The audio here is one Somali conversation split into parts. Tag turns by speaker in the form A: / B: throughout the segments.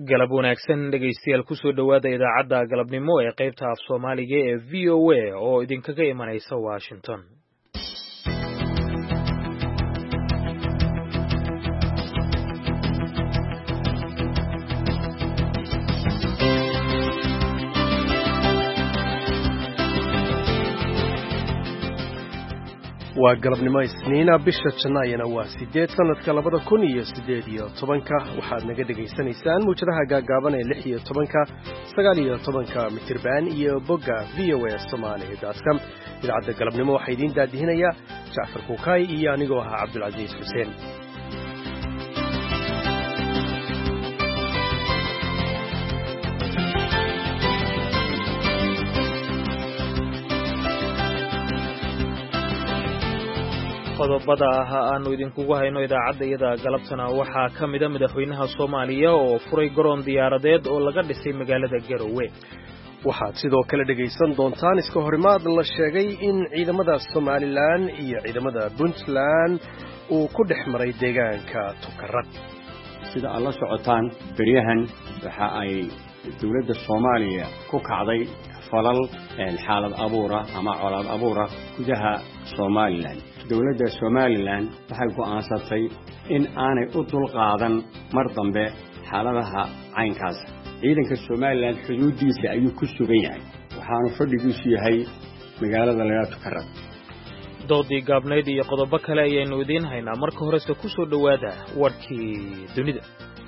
A: galab wanaagsan dhegaystayaal ku soo dhowaada idaacadda galabnimo ee qaybta af Soomaaliga ee VOA oo idinkaga imanaysa Washington.
B: waa galabnimo isniina bisha Janaayana waa 8 sanadka 2018 waxaad naga dhageysanaysaan muujadaha gaagaaban ee 16 19 mitirban iyo bogga voasomali.com idaacadda galabnimo waxaa idin daadihinaya Jaafar Kuukay iyo anigoo ah Cabdulcasiis Xuseen.
A: qodobada aanu idinkugu hayno idaacadda galabtana waxaa ka mid ah madaxweynaha Soomaaliya oo furay garoon diyaaradeed oo laga dhisay magaalada Garowe.
B: waxaad sidoo kale dhageysan doontaan iska horimaad la sheegay in ciidamada Somaliland iyo ciidamada Puntland uu ku dhex maray deegaanka Tukaraq.
C: sida alla socotaan bariyahan waxa ay dawladda Soomaaliya ku kacday falal xaalad abuura ama colaad abuura gudaha Somaliland. dawladda Somaliland waxay go'aansatay in aanay u dulqaadan mar dambe xaaladaha caynkaas. ciidanka Somaliland xuduudiisa ayuu ku sugan yahay waxaanu fadhigiisu yahay magaalada laga Tukaraq.
A: doodii gaabnayd iyo qodobo kale ayaynu idin haynaa. marka hore ku soo dhawaada warkii dunida.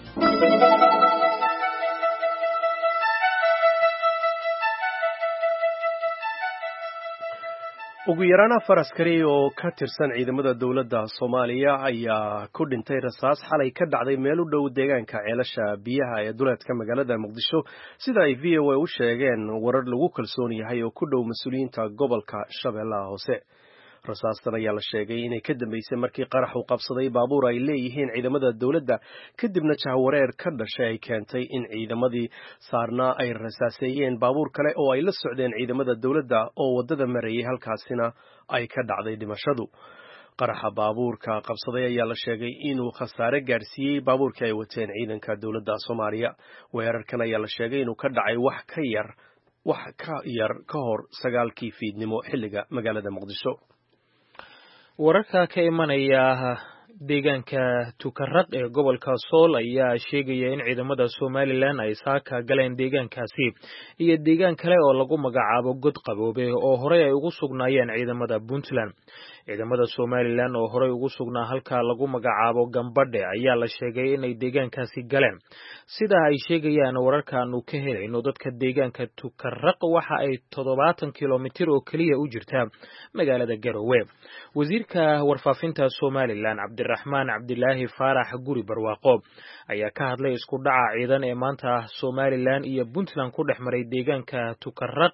B: ugu yaraan 4 askari oo ka tirsan ciidamada dawladda Soomaaliya ayaa ku dhintay rasaas xalay ka dhacday meel u dhow deegaanka ceelasha biyaha ee duleedka magaalada Muqdisho sida ay VOA u sheegeen warar lagu kalsoon yahay oo ku dhow mas'uuliyiinta gobolka Shabeellaha Hoose. rasaastan ayaa la sheegay inay ka dambeysay markii qarax uu qabsaday baabuur ay leeyihiin ciidamada dawladda kadibna jahwareer ka dhashay ay keentay in ciidamadii saarnaa ay rasaaseeyeen baabuur kale oo ay la socdeen ciidamada dawladda oo wadada marayay halkaasina ay ka dhacday dhimashadu. qaraxa baabuurka qabsaday ayaa la sheegay inuu khasaare gaarsiiyey baabuurkii ay wateen ciidanka dawladda Soomaaliya. weerarkan ayaa la sheegay inuu ka dhacay wax ka yar ka hor 9 fiidnimo xilliga magaalada Muqdisho.
A: wararka ka imanaya deegaanka Tukaraq ee gobolka Sool ayaa sheegaya in ciidamada Somaliland ay saaka galeen deegaankaasi iyo deegaan kale oo lagu magacaabo God Qaboobe oo horey ay ugu sugnaayeen ciidamada Puntland. ciidamada Somaliland oo horey ugu sugnaa halka lagu magacaabo Gambadhe ayaa la sheegay inay deegaankaasi galeen. sida ay sheegayaan wararkaanu ka helayno dadka deegaanka Tukaraq waxa ay 70 kilomitir oo kaliya u jirtaa magaalada Garowe. wasiirka warfaafinta Somaliland Cabdiraxmaan Cabdilaahi Faarax Guri Barwaaqo ayaa ka hadlay isku dhaca ciidan ee maanta Somaliland iyo Puntland ku dhex maray deegaanka Tukaraq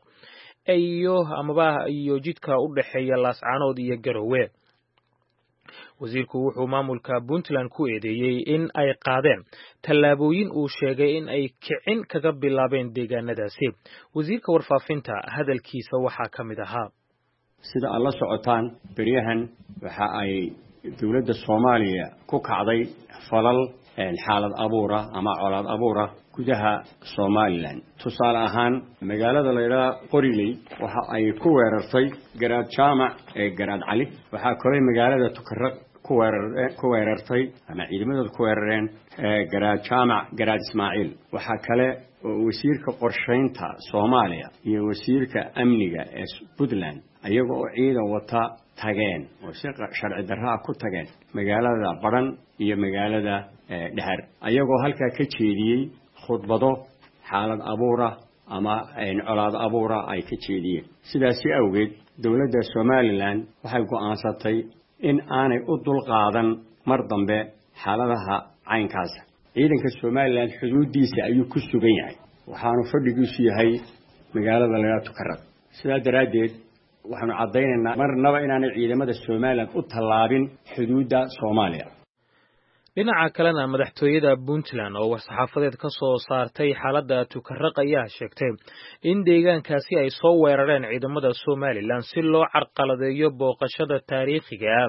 A: iyo jidka u dhaxeeya Laascaanood iyo Garowe. wasiirku wuxuu maamulka Puntland ku eedeeyay in ay qaadeen tallaabooyin uu sheegay in ay kicin kaga bilaabeen deegaanadaasi. wasiirka warfaafinta hadalkiisa waxaa ka mid ahaa
C: sida alla socotaan bariyahan waxa ay dawladda Soomaaliya ku kacday falal xaalad abuura ama colaad abuura gudaha Somaliland. tusaale ahaan magaalada Leela Qoriley waxa ay ku weerartay garaad jaamac ee garaad cali. waxa kale magaalada Tukaraq ku weerartay ama ciidamada ku weerareen garaad jaamac garaad Ismaaciil. waxa kale oo wasiirka qorsheynta Soomaaliya iyo wasiirka amniga ee Puntland ayaga oo ciidan wata tageen oo si sharci darro ku tageen magaalada Baran iyo magaalada Dhahar ayagoo halka ka jeediyay khudbado xaalad abuura ama colaad abuura ay ka jeediyeen. sidaas awgeed dawladda Somaliland waxay go'aansatay in aanay u dulqaadan mar dambe xaaladaha caynkaas. ciidanka Somaliland xuduudiisa ayuu ku sugan yahay waxaanu fadhigiisu yahay magaalada laga Tukaraq. sidaa daraadeed waxaanu cadeynaynaa marnaba inaanay ciidamada Somaliland u tallaabin xuduudda Soomaaliya.
A: dhinaca kalena madaxtooyada Puntland oo saxaafadeed ka soo saartay xaaladda Tukaraq ayaa sheegtay in deegaankaasi ay soo weerareen ciidamada Somaliland si loo carqaladeeyo booqashada taariikhiga ah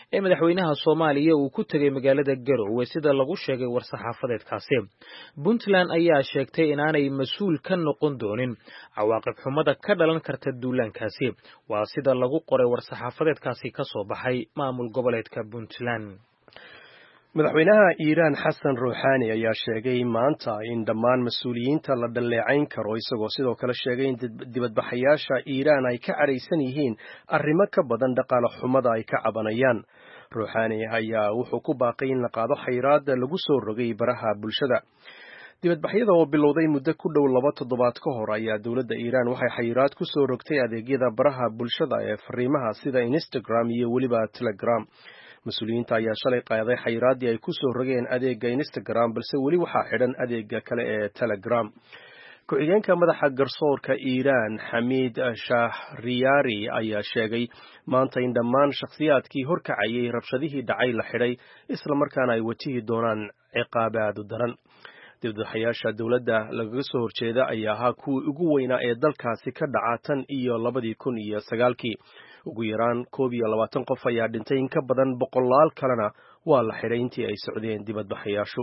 A: ee madaxweynaha Soomaaliya uu ku tagay magaalada Garowe sida lagu sheegay war-saxaafadeedkaasi. Puntland ayaa sheegtay inaanay mas'uul ka noqon doonin cawaaqib xumada ka dhalan karta duulaankaasi. Waa sida lagu qoray war-saxaafadeedkaasi ka soo baxay maamul goboleedka Puntland.
B: madaxweynaha Iiraan Xasan Ruuxaani ayaa sheegay maanta in dhammaan mas'uuliyiinta la dhaleecayn karo isagoo sidoo kale sheegay in dibadbaxayaasha Iiraan ay ka caraysan yihiin arrimo ka badan dhaqaale xumada ay ka cabanayaan. Ruuxaani ayaa wuxuu ku baaqay in la qaado xayiraad lagu soo rogay baraha bulshada. dibadbaxyada oo bilowday muddo ku dhow 2 toddobaad ka hor ayaa dowladda Iiraan waxay xayiraad ku soo rogtay adeegyada baraha bulshada ee fariimaha sida Instagram iyo weliba Telegram. mas-uuliyiinta ayaa shalay qaaday xayiraadii ay ku soo rogeen adeega Instagram balse weli waxaa xidhan adeega kale ee Telegram. ku-xigeenka madaxa garsoorka Iiraan Xamiid Shahriyaari ayaa sheegay maanta in dhammaan shakhsiyaadkii horkacayay rabshadihii dhacay la xidhay isla markaana ay wajihi doonaan ciqaab aad u daran. dibadbaxayaasha dowladda lagaga soo horjeeda ayaa ahaa kuwii ugu weynaa ee dalkaasi ka dhaca tan iyo 2009. ugu yaraan 21 qof ayaa dhintay, in ka badan 100 kalena waa la xidhay intii ay socdeen dibadbaxayaashu.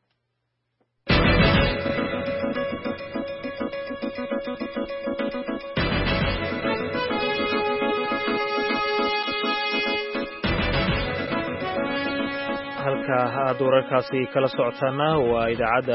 A: halka aad wararkaasi kala socotaana waa idaacadda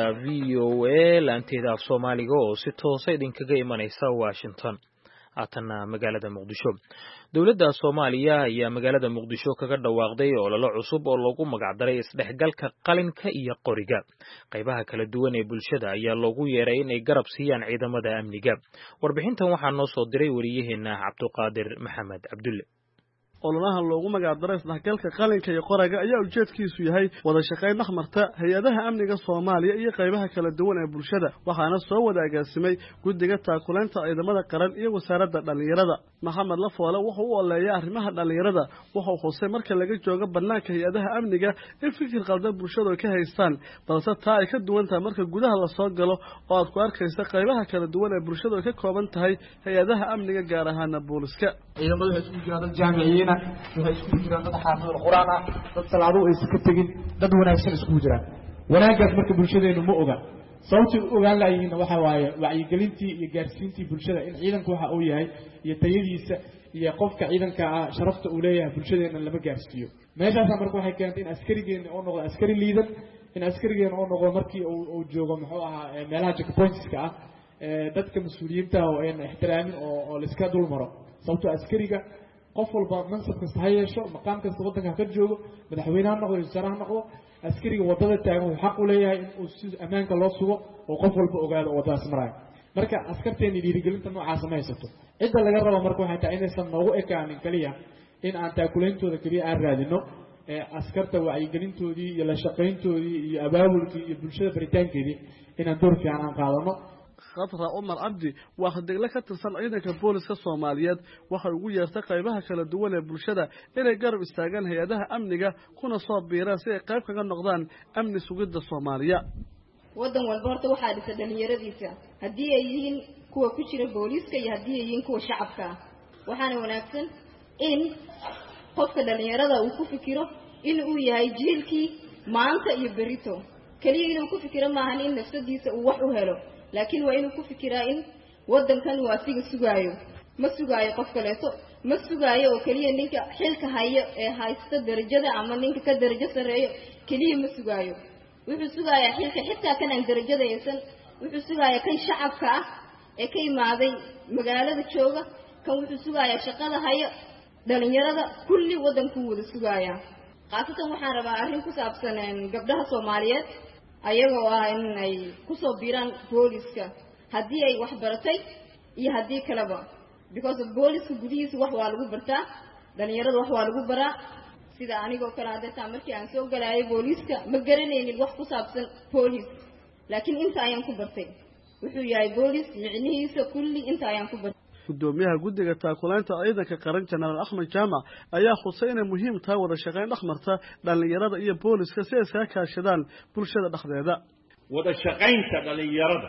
A: VOA laanteeda af Soomaaliga oo si toos ah idinkaga imanaysa Washington. Haatanna magaalada Muqdisho. Dowladda Soomaaliya ayaa magaalada Muqdisho kaga dhawaaqday olole cusub oo lagu magacdaray isdhexgalka qalinka iyo qoriga. Qaybaha kala duwan ee bulshada ayaa loogu yeeray inay garab siiyaan ciidamada amniga. Warbixintan waxaa noo soo diray wariyaheena Cabduqaadir Maxamed Cabdulle.
D: ololaha loogu magacdaray isdhexgalka qalinka iyo qoriga ayaa ujeedkiisu yahay wada shaqayn dhexmarta hay'adaha amniga Soomaaliya iyo qaybaha kala duwan ee bulshada, waxaana soo wada agaasimay guddiga taakuleynta ciidamada qaran iyo wasaaradda dhalinyarada. Maxamed Lafoole wuxuu u oleeyay arrimaha dhalinyarada, wuxuu xusay marka laga joogo bannaanka hay'adaha amniga in fikir qaldan bulshadu ay ka haystaan, balse taa ay ka duwan tahay marka gudaha la soo galo oo aad ku arkaysa qaybaha kala duwan ee bulshadu ay ka kooban tahay hay'adaha amniga gaar ahaan booliska.
E: ciidamadu waxay isku jiraan dad jaamiciyiin ah, waxay isku jiraan dad xaafidul quraan ah, dad salaado ay iska tagin, dad wanaagsan isku jiraan. wanaagaas marka bulshadeenu ma oga. sababta uu ogaan laayeen waxa waaye wacyigelintii iyo gaarsiintii bulshada in ciidanku waxa uu yahay iyo tayadiisa iyo qofka ciidanka ah sharafta uu leeyahay bulshadeena lama gaarsiiyo. meeshaas marka waxay keentay in askarigeena oo noqdo askari liidan, in askarigeena oo noqdo markii uu joogo muxuu ahaa meelaha checkpointska ah dadka mas'uuliyiinta oo ay ixtiraamin oo la iska dul maro. sababta askariga qof walba mansab kasta ha yeesho, maqaam kasta waddanka ka joogo, madaxweynaha noqdo, wasaaraha noqdo, askariga wadada taagan wuxuu xaq u leeyahay in uu si amaanka loo sugo oo qof walba ogaado wadadaas marayo. marka askarteena dhiirigelinta noocaas ma haysato. cidda laga rabo marka waxay tahay inaysan noogu ekaanin kaliya in aan taakuleyntooda kaliya aan raadino, askarta wacyigelintoodii iyo la shaqayntoodii iyo abaabulkii iyo bulshada baritaankeedii inaan door fiican aan qaadano.
D: Khadra Umar Abdi waa xiddigle ka tirsan ciidanka booliska Soomaaliyeed, waxay ugu yeertay qaybaha kala duwan ee bulshada inay garab istaagaan hay'adaha amniga kuna soo biiraan si ay qayb kaga noqdaan amni sugidda Soomaaliya.
F: waddan walba horta waxaa dhisa dhalinyaradiisa, haddii ay yihiin kuwa ku jira booliska iyo haddii ay yihiin kuwa shacabka ah. waxaana wanaagsan in qofka dhalinyarada uu ku fikiro in uu yahay jiilkii maanta iyo berito. kaliya inuu ku fikiro maahan in nafsadiisa uu wax u helo, laakiin waa inuu ku fikiraa in waddankan uu asiga sugaayo, ma sugaayo qof kaleeto, ma sugaayo oo kaliya ninka xilka hayo ee haysta darajada ama ninka ka darajo sareeyo kaliya ma sugaayo. wuxuu sugayaa xilka xitaa kan aan darajada haysan, wuxuu sugayaa kan shacabka ah ee ka imaaday magaalada jooga, kan wuxuu sugayaa shaqada hayo, dhalinyarada kulli waddanku wada sugayaa. qaasatan waxaan rabaa arrin ku saabsan gabdhaha Soomaaliyeed ayagoo ah in ay ku soo biiraan booliska haddii ay wax baratay iyo haddii kaleba, because of booliska gudihiisa wax waa lagu bartaa, dhalinyarada wax waa lagu baraa. sida anigoo kale hadda markii aan soo galaayay booliska ma garanaynin wax ku saabsan boolis, laakiin inta ayaan ku bartay wuxuu yahay boolis micnihiisa kulli inta ayaan ku bartay.
D: gudoomiyaha guddiga taakuleynta ciidanka qaran General Axmed Jaamac ayaa xusay inay muhiim tahay wada shaqayn dhexmarta dhalinyarada iyo booliska si ay iskaga kaashadaan bulshada dhexdeeda.
G: wada shaqaynta dhalinyarada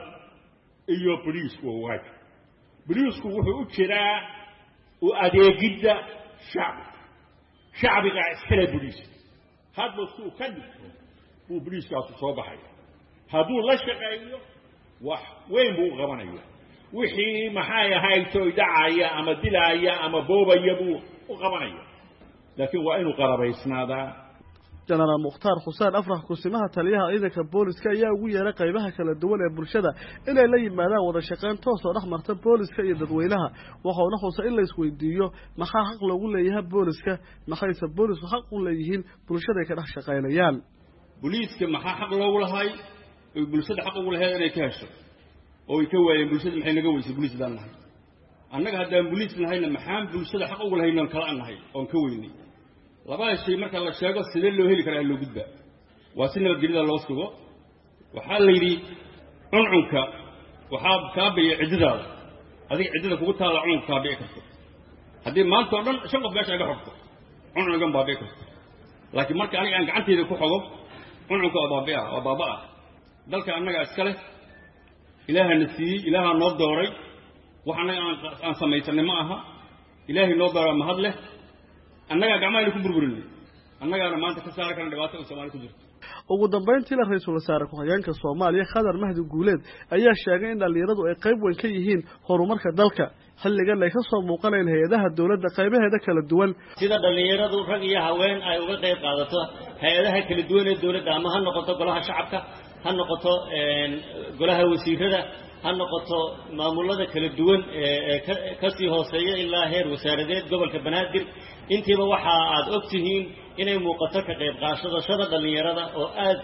G: iyo booliisku waa waajib. booliisku wuxuu u jiraa u adeegidda shacabka. shacbiga iskale boliis hadba suu ka dhigto buu boliiskaasu soo baxaya hadduu la shaqeeyo wax weyn buu u qabanaya wixii maxay ahaytoy dhacaya ama dilaya ama boobaya buu u qabanaya laakiin waa inuu qarabaysnaadaa
D: jenaraal mukhtaar xuseen afrax kusimaha taliyaha ciidanka booliska ayaa ugu yeeray qaybaha kala duwan ee bulshada inay la yimaadaan wada shaqayn toos oo dhex marta booliska iyo dadweynaha waxauna xusa in la isweydiiyo maxaa xaq loogu leeyahay booliska maxayse boolisku xaq u leeyihiin bulshada ay ka dhex shaqaynayaan
C: booliiska maxaa xaq loogu lahay oo bulshada xaq ugu lahayd inay ka hesho oo ay ka waayeen bulshada maxay naga weysay booliisdaan nahay annaga haddaan booliis nahayna maxaan bulshada xaq ugu lahayn oon kala nahay oon ka weynay labada shay marka la sheego sidee loo heli karaa loo gudbaa waa si nabadgelyada loo sugo waxaa la yidhi cuncunka waxaa kaabiya ciddidaada adiga ciddida kugu taalla cuncunka kaabici karto haddii maanta oo dhan shan qof meesha iga xogto cuncungan baabici karto laakiin marka aniga aan gacanteyda ku xogo cuncunka waa baaba-ah dalka annaga iska leh ilaahana siiyey ilaahaa noo dooray wax annaga aan samaysanay ma aha ilaahay noo dooraa mahad leh annagaa gacmahayna ku burburinay annagaana maanta ka saari karna dhibaato Soomaaliya ku jirto
D: ugu dambeyntii ra'iisul wasaare ku-xigeenka Soomaaliya Khadar Mahdi Guuleed ayaa sheegay in dhalinyaradu ay qayb weyn ka yihiin horumarka dalka xilligan ay ka soo muuqanayaan hay'adaha dawladda qaybaheeda kala duwan
H: sida dhalinyaradu rag iyo haween ay uga qayb qaadato hay'adaha kala duwan ee dawladda ama ha noqoto golaha shacabka ha noqoto golaha wasiirada ha noqoto maamulada kala duwan ee ka sii hooseeya ilaa heer wasaaradeed gobolka Banaadir intiiba waxa aad ogtihiin inay muuqato ka qayb qaadashada dhalinyarada oo aad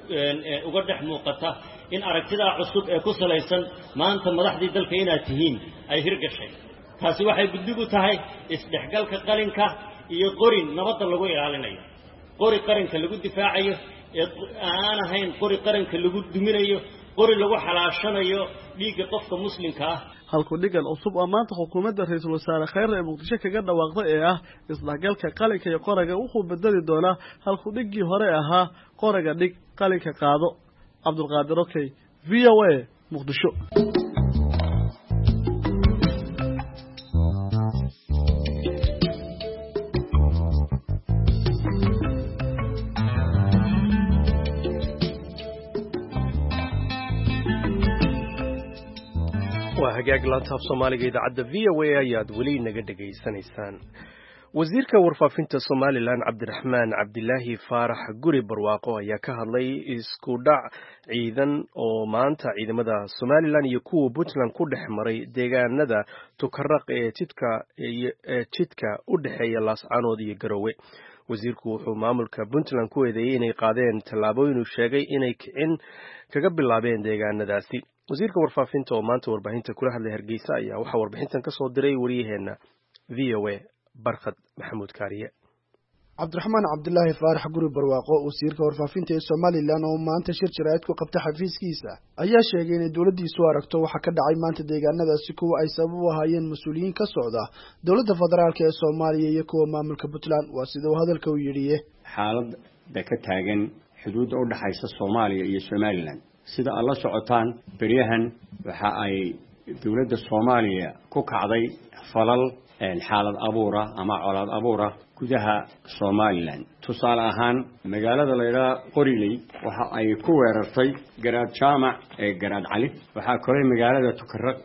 H: uga dhex muuqata in aragtida cusub ee ku salaysan maanta madaxdii dalka inaad tihiin ay hirgashay taasi waxay gudbigu tahay isdhexgalka qalinka iyo qorin nabadda lagu ilaalinayo qori qaranka lagu difaacayo aan ahayn qori qaranka lagu duminayo qori lagu xalaashanayo dhiigga qofka muslimka ah
D: halku dhigan cusub oo maanta xukuumadda ra'iisul wasaare Khayr ee Muqdisho kaga dhawaaqday ee ah isdhexgalka qalinka iyo qoraga wuxuu bedeli doonaa halku dhigii hore ahaa qoraga dhig qalinka qaado Cabdulqaadir Okay VOA Muqdisho
B: hagaag laantaaf Soomaaliga idaacadda VOA ayaad weli naga dhageysanaysaan wasiirka warfaafinta Somaliland Cabdiraxmaan Cabdilaahi Faarax Guri Barwaaqo ayaa ka hadlay isku dhac ciidan oo maanta ciidamada Somaliland iyo kuwa Puntland ku dhex maray deegaanada Tukaraq ee jidka u dhaxeeya Laascaanood iyo Garowe wasiirku wuxuu maamulka Puntland ku eedeeyay inay qaadeen tallaabooyin uu sheegay inay kicin kaga bilaabeen deegaanadaasi wasiirka warfaafinta oo maanta warbaahinta kula hadlay Hargeysa ayaa waxa warbixintan ka soo diray wariyaheena VOA Barkhad Maxamuud Kaariye
I: Cabdiraxmaan Cabdilaahi Faarax Guri Barwaaqo wasiirka warfaafinta ee Somaliland oo maanta shir jiraayad ku qabtay xafiiskiisa ayaa sheegay in dawladdiisu aragto waxa ka dhacay maanta deegaanadaasi kuwa ay sabab u ahaayeen mas'uuliyiin ka socda dawladda federaalka ee Soomaaliya iyo kuwa maamulka Puntland waa sida uu hadalka u yiri
C: xaaladda ka taagan xuduudda u dhaxaysa Soomaaliya iyo Somaliland sida alla socotaan bariyahan waxa ay dawladda Soomaaliya ku kacday falal xaalad abuura ama colaad abuura gudaha Somaliland tusaale ahaan magaalada Leera Qoriley waxa ay ku weerartay garaad jaamac ee garaad cali waxa kale magaalada Tukaraq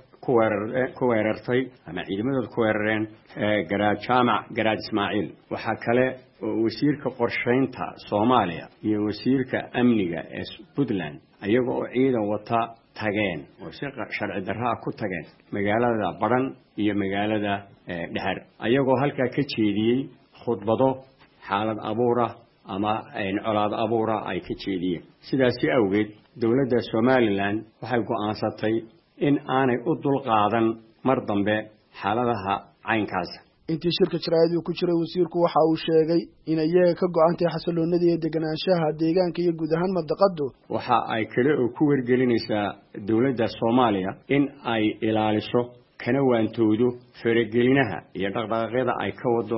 C: ku weerartay ama ciidamada ku weerareen garaad jaamac garaad Ismaaciil waxa kale oo wasiirka qorsheynta Soomaaliya iyo wasiirka amniga ee Puntland ayaga oo ciidan wata tageen oo si sharci darro ah ku tageen magaalada Baran iyo magaalada Dhahar ayagoo halka ka jeediyay khudbado xaalad abuura ama colaad abuura ay ka jeediyeen sidaas awgeed dawladda Somaliland waxay go'aansatay in aanay u dulqaadan mar dambe xaaladaha caynkaas
I: intii shirka jiraayad ku jiray wasiirku waxa uu sheegay in iyaga ka go'aantay xasilloonida iyo deganaanshaha deegaanka iyo guud ahaan madaqadu
C: waxa ay kale oo ku wargelinaysaa dawladda Soomaaliya in ay ilaaliso kana waantoodo faragelinaha iyo dhaqdhaqaaqyada ay ka wado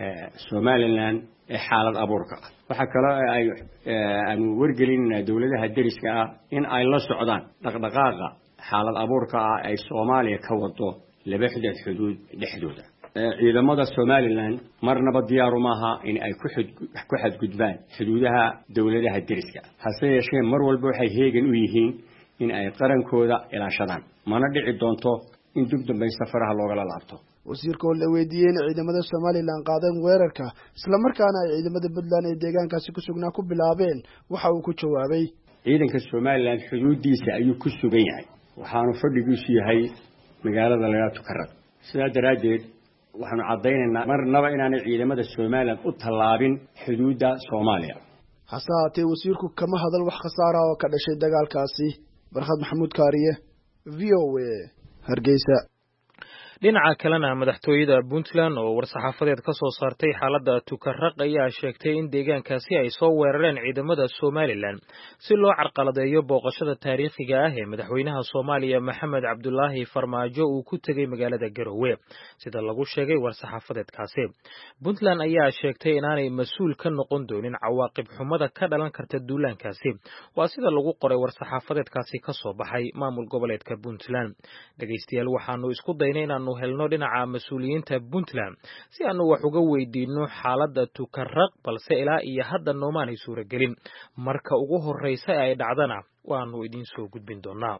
C: Somaliland ee xaalad abuurka waxa kale ay aan wargelinayna dawladaha dariska ah in ay la socdaan dhaqdhaqaaqa xaalad abuurka ay Soomaaliya ka wado laba xuduud dhexdooda ciidamada Somaliland marnaba diyaar uma aha in ay ku xadgudbaan xuduudaha dawladaha deriska hase yeeshee mar walba waxay heegan u yihiin in ay qarankooda ilaashadaan mana dhici doonto in dib dambe safaraha looga laabto
I: wasiirka oo la weydiiyay in ciidamada Somaliland qaadeen weerarka isla markaana ay ciidamada Puntland ee deegaankaasi ku sugnaa ku bilaabeen waxa uu ku jawaabay
C: ciidanka Somaliland xuduudiisa ayuu ku sugan yahay waxaanu fadhigiisu yahay magaalada laga Tukarraq sidaa daraadeed waxaanu cadeynaynaa marnaba inaanay ciidamada Somaliland u tallaabin xuduudda Soomaaliya
I: hasaatee wasiirku kama hadal wax khasaara oo ka dhashay dagaalkaasi Barkhad Maxamuud Kaariye VOA Hargeysa
A: dhinaca kalena madaxtooyada Puntland oo war-saxaafadeed ka soo saartay xaaladda Tukarraq ayaa sheegtay in deegaankaasi ay soo weerareen ciidamada Somaliland si loo carqaladeeyo booqashada taariikhiga ah ee madaxweynaha Soomaaliya Maxamed Cabdullaahi Farmaajo uu ku tagay magaalada Garowe sida lagu sheegay war-saxaafadeedkaasi Puntland ayaa sheegtay inaanay mas'uul ka noqon doonin cawaaqib xumada ka dhalan karta duulaankaasi waa sida lagu qoray war-saxaafadeedkaasi ka soo baxay maamul goboleedka Puntland dhageystayaal waxaanu isku daynay inaan helno dhinaca mas'uuliyiinta Puntland si aanu wax uga weydiino xaaladda Tukarraq balse ilaa iyo hadda noomaan ay suuragelin marka ugu horeysa ay dhacdana waanu idin soo gudbin doonaa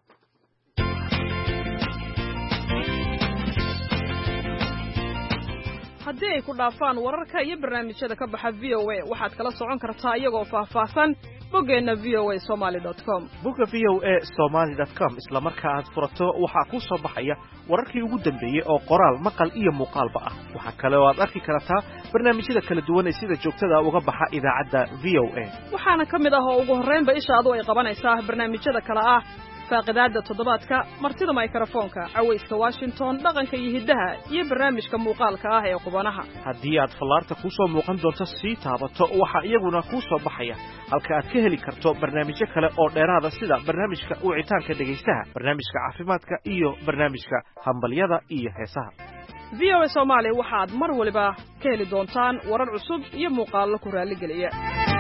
J: haddii ay ku dhaafaan wararka iyo barnaamijyada ka baxa VOA waxaad kala socon kartaa iyagoo faahfaahsan boggeena voasomali.com
K: bogga voasomali.com isla marka aad furato waxaa ku soo baxaya wararkii ugu dambeeyay oo qoraal maqal iyo muuqaalba ah waxa kale oo aad arki kartaa barnaamijyada kala duwan ee sida joogtada uga baxa idaacadda VOA
J: waxaana ka mid ah oo ugu horreynba ishaadu ay qabanaysaa barnaamijyada kale ah faaqidaadda toddobaadka martida mikrofoonka cawayska Washington dhaqanka iyo hiddaha iyo barnaamijka muuqaalka ah ee qubanaha
K: haddii aad fallaarta ku soo muuqan doonto sii taabato waxa iyaguna ku soo baxaya halka aad ka heli karto barnaamijyo kale oo dheeraada sida barnaamijka wicitaanka dhegaystaha barnaamijka caafimaadka iyo barnaamijka hambalyada iyo heesaha
J: VOA Somali waxaad mar waliba ka heli doontaan warar cusub iyo muuqaallo ku raaligeliya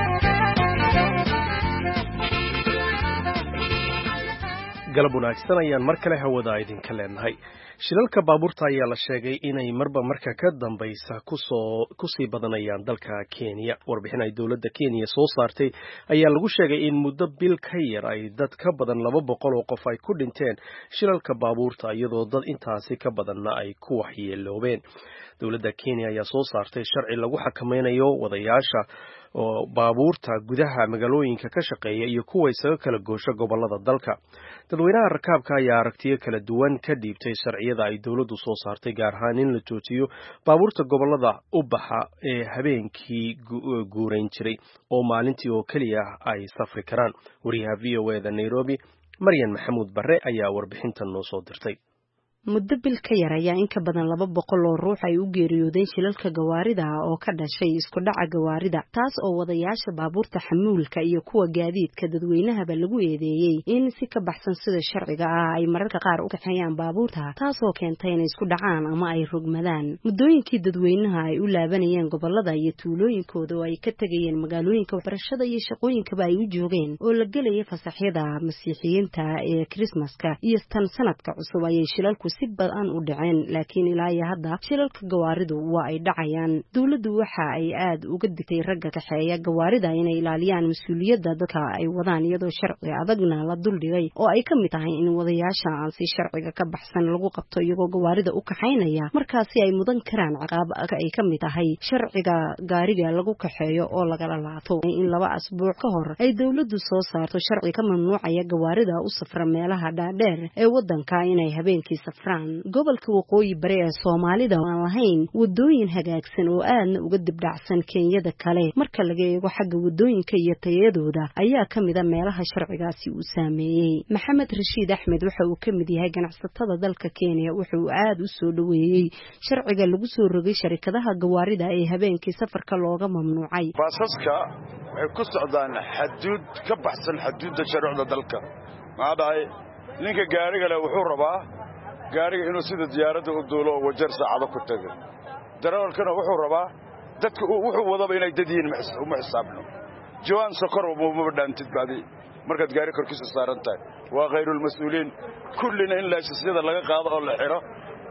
B: galab wanaagsan ayaan mar kale hawada idinka leenahay shilalka baabuurta ayaa la sheegay inay marba marka ka dambaysa kusii badanayaan dalka Kenya warbixin ay dawladda Kenya soo saartay ayaa lagu sheegay in muddo bil ka yar ay dad ka badan 200 oo qof ay ku dhinteen shilalka baabuurta iyadoo dad intaasi ka badanna ay ku waxyeeloobeen dawladda Kenya ayaa soo saartay sharci lagu xakameynayo wadayaasha oo baabuurta gudaha magaalooyinka ka shaqeeya iyo kuwa isaga kala goosha gobolada dalka dadweynaha rakaabka ayaa aragtiyo kala duwan ka dhiibtay sharciyada ay dawladdu soo saartay gaar ahaan in la joojiyo baabuurta gobolada u baxa ee habeenkii guurayn jiray oo maalintii oo kaliya ay safri karaan wariyaha VOA-da Nairobi Maryan Maxamuud Barre ayaa warbixintan noo soo dirtay
L: muddo bil ka yar ayaa in ka badan 200 oo ruux ay u geeriyoodeen shilalka gawaarida oo ka dhashay isku dhaca gawaarida taas oo wadayaasha baabuurta xamuulka iyo kuwa gaadiidka dadweynahaba lagu eedeeyay in si ka baxsan sida sharciga ah ay mararka qaar u kaxeeyaan baabuurta taas oo keentay in isku dhacaan ama ay rogmadaan muddooyinkii dadweynaha ay u laabanayeen gobolada iyo tuulooyinkooda oo ay ka tagayeen magaalooyinka waxbarashada iyo shaqooyinkaba ay u joogeen oo la gelayay fasaxyada masiixiyiinta ee Christmaska iyo tan sanadka cusub ayay shilalku si badan u dhaceen laakiin ilaa iyo hadda shilalka gawaaridu waa ay dhacayaan dawladdu waxa ay aad uga digtay ragga kaxeeya gawaarida inay ilaaliyaan mas'uuliyadda dadka ay wadaan iyadoo sharci adagna la duldhigay oo ay ka mid tahay in wadayaasha aan si sharciga ka baxsan lagu qabto iyagoo gawaarida u kaxaynaya markaasi ay mudan karaan ciqaab ay ka mid tahay sharciga gaariga lagu kaxeeyo oo laga laato in 2 asbuuc ka hor ay dawladdu soo saarto sharci ka mamnuucaya gawaarida u safra meelaha dhaadheer ee wadanka inay habeenkii gobolka waqooyi bari ee Soomaalida aan lahayn wadooyin hagaagsan oo aadna uga dibdhacsan Kenyada kale marka laga eego xagga wadooyinka iyo tayadooda ayaa kamida meelaha sharcigaasi uu saameeyay Maxamed Rashiid Axmed waxa uu kamid yahay ganacsatada dalka Kenya wuxuu aad u soo dhaweeyay sharciga lagu soo rogay shirkadaha gawaarida ee habeenkii safarka looga mamnuucay
M: baasaska ay ku socdaan xaduud ka baxsan xaduudda sharciga dalka maadaay ninka gaariga leh wuxuu rabaa gaariga inuu sida diyaaradda u duulo oo wajar saacado ku tago darawalkana wuxuu rabaa dadka wuxuu wadaba inay dad yihiin uma xisaabno jawaan sokor uma dhaantid baadi markaad gaari korkiisa saaran tahay waa khayrul mas'uuliin kullina in laasisyada laga qaado oo la xiro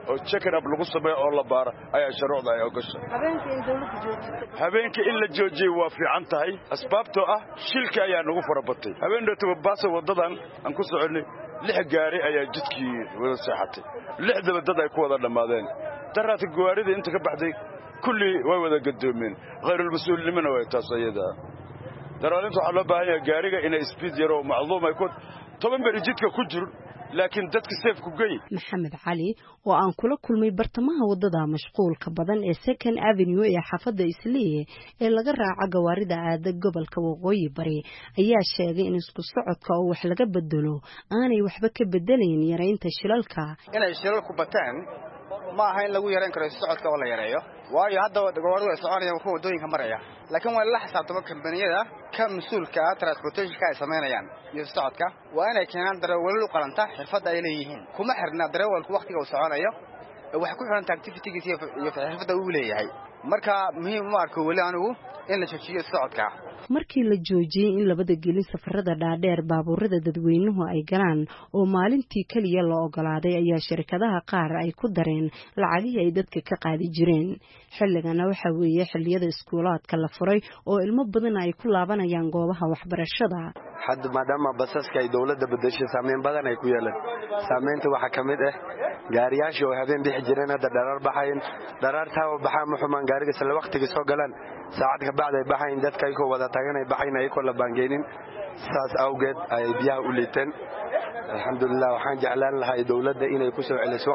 M: oo check up lagu sameeyo oo la baaro ayaa shuruucda ay ogashay. Habeenkii in la joojiyo waa fiican tahay asbaabtoo ah shilka ayaa nagu farabatay. Habeentii baaso wadadan aan ku soconay 6 gaari ayaa jidkii wada seexatay. 6 dad ay ku wada dhamaadeen. daraad gawaarida inta ka baxday kulli way wada gadoomeen. Qeyrul mas'uulinimana way taasayada. daraalintu waxa loo baahan yahay gaariga inay speed yaro macluum ay ku 10 bari jidka ku jiro laakiin dadka safe ku gay.
L: Maxamed Cali oo aan kula kulmay bartamaha wadada mashquulka badan ee Second Avenue ee xaafadda Islii ee laga raaco gawaarida aada gobolka Waqooyi Bari ayaa sheegay in isku socodka oo wax laga bedelo aanay waxba ka bedelayn yareynta shilalka.
N: Inay shilalku bataan ma aha in lagu yareyn karo socodka oo la yareeyo waayo hadda gawaaridu ay soconayaan kuwa wadooyinka maraya laakiin waa la xisaabtamo kambaniyada ka mas'uulka ah transportation-ka ay sameynayaan iyo socodka waa inay keenaan darawal u qalanta xirfadda ay leeyihiin kuma xirna darawalku waqtiga uu soconayo wax ku xiran activity-giisa iyo xirfadda uu leeyahay marka muhiim ma arko wali anigu in la joojiyo socodka.
L: Markii la joojiyay in labada gelin safarada dhaadheer baabuurada dadweynuhu ay galaan oo maalintii kaliya la ogolaaday ayaa shirkadaha qaar ay ku dareen lacagihii ay dadka ka qaadi jireen. Xilligana waxa weeye xilliyada iskuulaadka la furay oo ilmo badan ay ku laabanayaan goobaha waxbarashada.
O: hadda maadaama basaska ay dawladda bedeshay saameyn badan ay ku yeeleen saameynta waxa kamid ah gaariyaasha oo habeen bixi jireen hadda dharar baxayn dharartaa waxa muxuman gaariga sala waqtiga soo galaan saacad ka bacday baxayn dadka ay ku wada taganay baxayn ay ku la baangeenin saas awgeed ay biyaha u liiteen alxamdulillah waxaan jeclaan lahaa dawladda inay ku soo celiso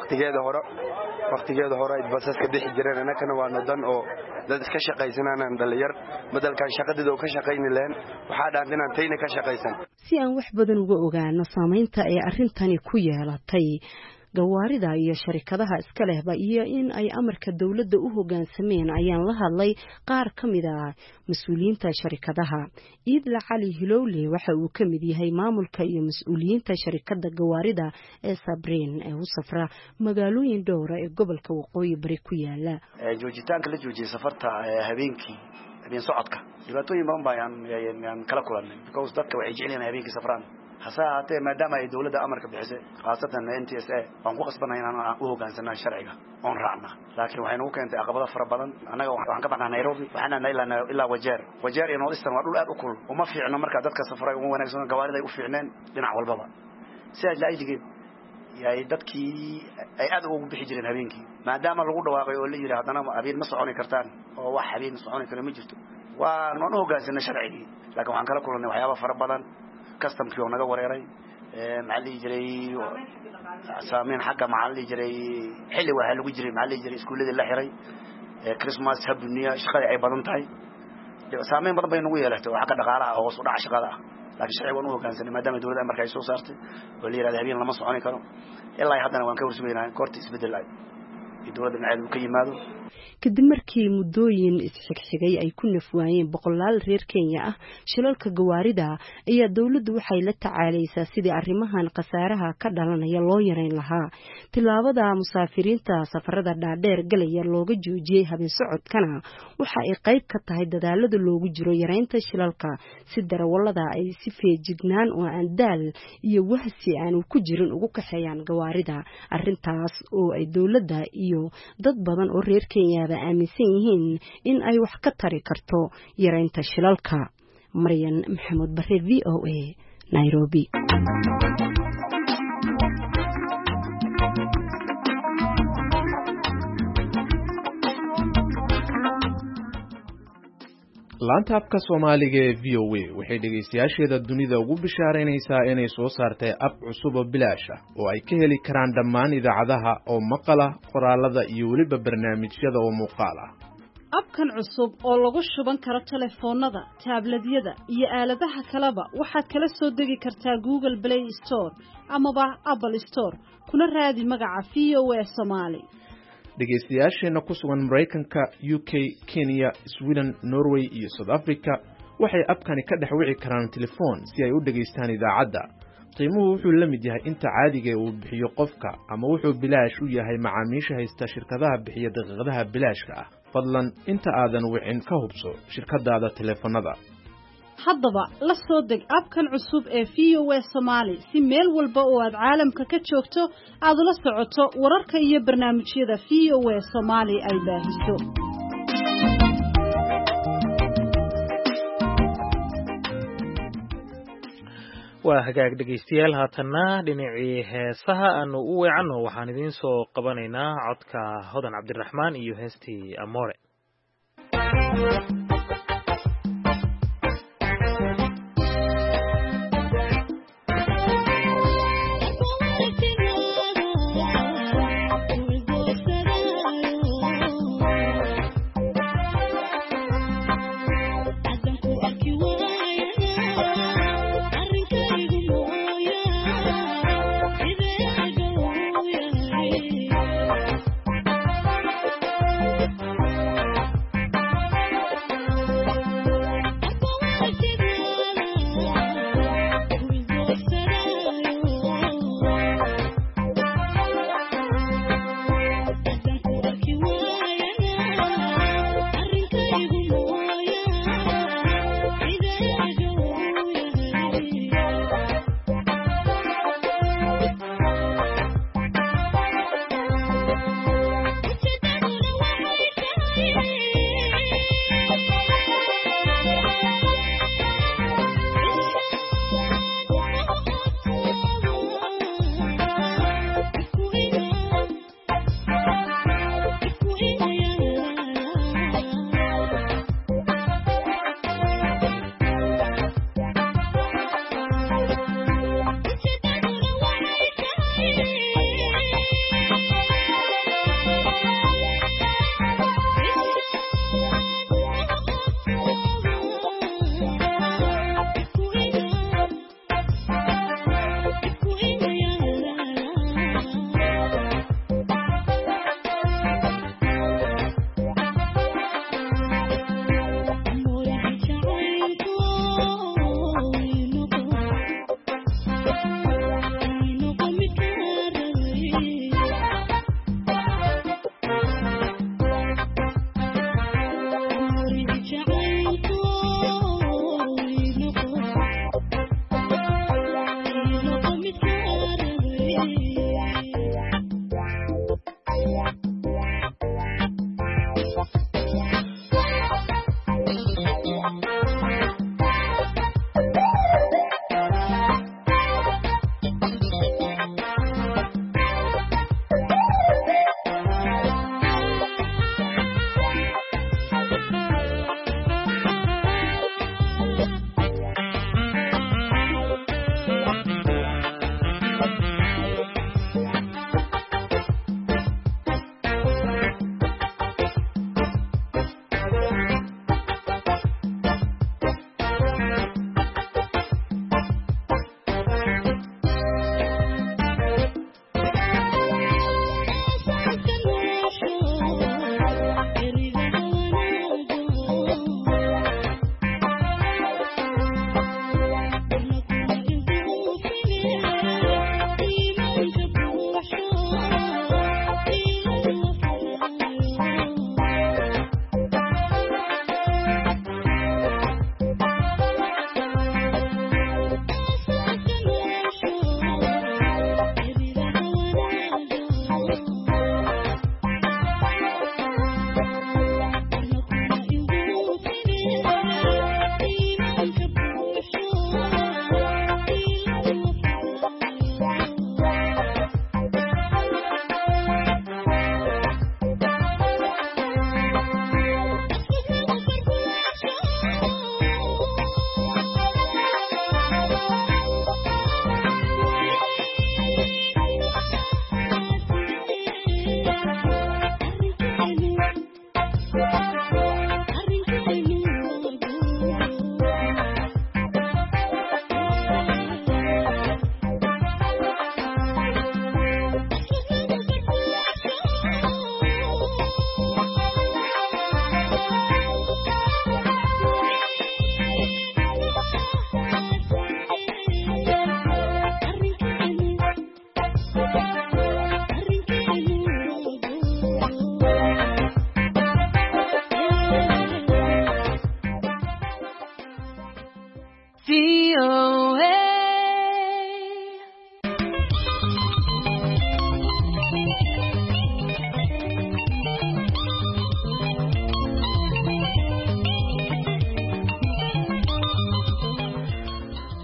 O: waqtigeeda hore ay basaska bixi jireen anakana waa nadan oo dad iska shaqaysanaan dhalinyar madalkan shaqadooda oo ka shaqayn leen waxa dhaantinaan tayna ka shaqaysan
L: si aan wax badan uga ogaano saameynta ay arintani ku yeelatay gawaarida iyo shirkadaha iska lehba iyo in ay amarka dawladda u hoggaansameen ayaan la hadlay qaar kamid ah mas'uuliyiinta shirkadaha. Idla Cali Hilowle waxa uu kamid yahay maamulka iyo mas'uuliyiinta shirkadda gawaarida ee Sabreen ee u safra magaalooyin dhowr ah ee gobolka Waqooyi Bari ku yaala.
P: Joojitaanka la joojiyay safarta habeenkii habeen socodka dhibaatooyin badan baan kala kulannay because dadka waxay jecel yihiin habeenkii safraan hasaatee maadaama ay dawladda amarka bixisay khaasatan NTSA aan ku qasbanay inaan u hoggaansanaa sharciga oon raacna laakiin waxay nagu keentay caqabado fara badan anaga waxaan ka baxnaa Nairobi waxaan ilaa Wajeer iyo Northeastern waa dhul aad u kulul uma fiicno marka dadka safray ugu wanaagsan gawaarida ay u fiicneen dhinac walbaba sidaas la aydigeed yaay dadkii ay aad ugu bixi jireen habeenkii maadaama lagu dhawaaqay oo la yiri haddana habeen ma socon kartaan oo wax habeen socon karo ma jirto waa noon hoggaansanaa sharciga laakiin waxaan kala kulannay waxyaabo fara badan customkii oo naga wareeray maxalli jiray saameyn xagga maxalli jiray xilli waxa lagu jiray maxalli jiray iskuuladii la xiray Christmas habniya shaqada ay badan tahay saameyn badan bay nagu yeelatay waxa ka dhaqaalaha hoos u dhac shaqada laakiin sharci waan u hoggaansanay maadaama dawladda markay soo saartay oo la yiraahdo habeen lama socon karo ilaa haddana waan ka warsugaynaa koorta isbedel ay dawladda macallin ka yimaado
L: kadib markii muddooyin isxigxigay ay ku nafwaayeen boqolaal reer Kenya ah shilalka gawaarida ayaa dawladdu waxay la tacaalaysaa sidii arrimahan khasaaraha ka dhalanaya loo yareyn lahaa tilaabada musaafiriinta safarada dhaadheer galaya looga joojiyay habeen socodkana waxa ay qayb ka tahay dadaalada loogu jiro yareynta shilalka si darawallada ay si feejignaan oo aan daal iyo wahsi aan ku jirin ugu kaxeeyaan gawaarida arrintaas oo ay dawladda iyo dad badan oo reer Kenya aaminsan yihiin in ay wax ka tari karto yareynta shilalka. Maryan Maxamed Bare VOA Nairobi.
Q: laanta abka Soomaaliga ee VOA waxay dhageystayaasheeda dunida ugu bishaareynaysaa inay soo saartay ab cusub oo bilaash ah oo ay ka heli karaan dhammaan idaacadaha oo maqala qoraalada iyo waliba barnaamijyada oo muuqaal ah.
R: abkan cusub oo lagu shuban karo telefoonada, tabletyada iyo aaladaha kaleba waxaad kala soo degi kartaa Google Play Store amaba Apple Store kuna raadi magaca VOA Somali.
Q: dhageystayaasheena ku sugan Mareykanka, UK, Kenya, Sweden, Norway iyo South Africa waxay abkani ka dhex wici karaan telefoon si ay u dhageystaan idaacadda. qiimuhu wuxuu la mid yahay inta caadiga uu bixiyo qofka ama wuxuu bilaash u yahay macaamiisha haysta shirkadaha bixiya daqiiqadaha bilaashka ah. fadlan inta aadan wicin ka hubso shirkadaada telefoonada.
R: haddaba la soo deg abkan cusub ee VOA Somali si meel walba oo aad caalamka ka joogto aad ula socoto wararka iyo barnaamijyada VOA Somali ay baahiso
A: waa hagaag dhegeystayaal haatanna dhinacii heesaha aanu u weecanno waxaan idiin soo qabanaynaa codka hodan cabdiraxmaan iyo heestii amoore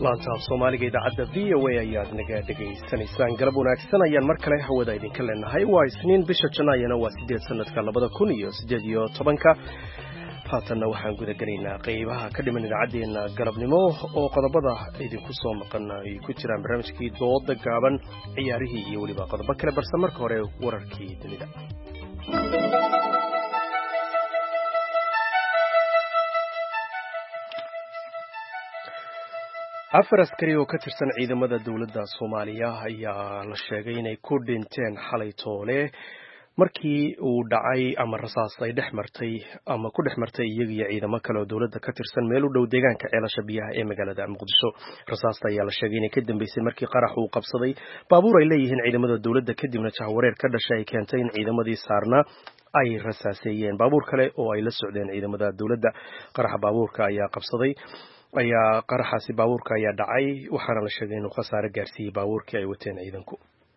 B: laanta af soomaaliga idaacadda v o a ayaad naga dhegaysanaysaan galab wanaagsan ayaan mar kale hawada idinka leenahay waa isniin bisha janaayana waa 8 sanadka 2018 haatanna waxaan gudagelaynaa qaybaha ka dhiman idaacaddeenna galabnimo oo qodobada idinku soo maqan ay ku jiraan barnaamijkii dooda gaaban ciyaarihii iyo weliba qodobo kale balse marka hore wararkii dunida. afar askari oo ka tirsan ciidamada dowladda Soomaaliya ayaa la sheegay inay ku dhinteen xalay toole markii uu dhacay ama rasaas ay ku dhex martay iyaga iyo ciidamo kale oo dowladda ka tirsan meel u dhow deegaanka ceelasha biyaha ee magaalada Muqdisho. Rasaasta ayaa la sheegay inay ka dambeysay markii qarax uu qabsaday baabuur ay leeyihiin ciidamada dowladda kadibna jahwareer ka dhashay ay keentay in ciidamadii saarnaa ay rasaaseeyeen baabuur kale oo ay la socdeen ciidamada dowladda. Qaraxa baabuurka ayaa qabsaday qaraxaasi baabuurka ayaa dhacay waxaana la sheegay inuu khasaare gaarsiiyey baabuurkii ay wateen ciidanku.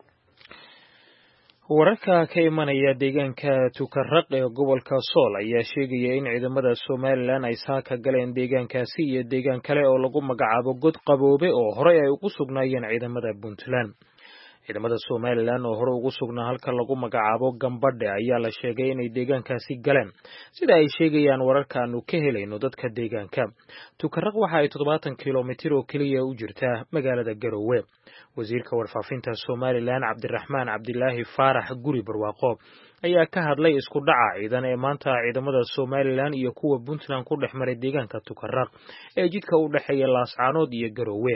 A: wararka ka imanaya deegaanka Tukarraq ee gobolka Sool ayaa sheegaya in ciidamada Somaliland ay saaka galeen deegaankaasi iyo deegaan kale oo lagu magacaabo God Qaboobe oo horey ay ugu sugnaayeen ciidamada Puntland. ciidamada Somaliland oo hore ugu sugnaa halka lagu magacaabo Gambadhe ayaa la sheegay inay deegaankaasi galeen sida ay sheegayaan wararka aanu ka helayno dadka deegaanka. Tukarraq waxa ay 70 kiiloomitir oo kaliya u jirtaa magaalada Garowe. wasiirka warfaafinta Somaliland Cabdiraxmaan Cabdilaahi Faarax Guri Barwaaqo ayaa ka hadlay isku dhaca ciidan ee maanta ciidamada Somaliland iyo kuwa Puntland ku dhex maray deegaanka Tukarraq ee jidka u dhaxeeya Laascaanood iyo Garowe.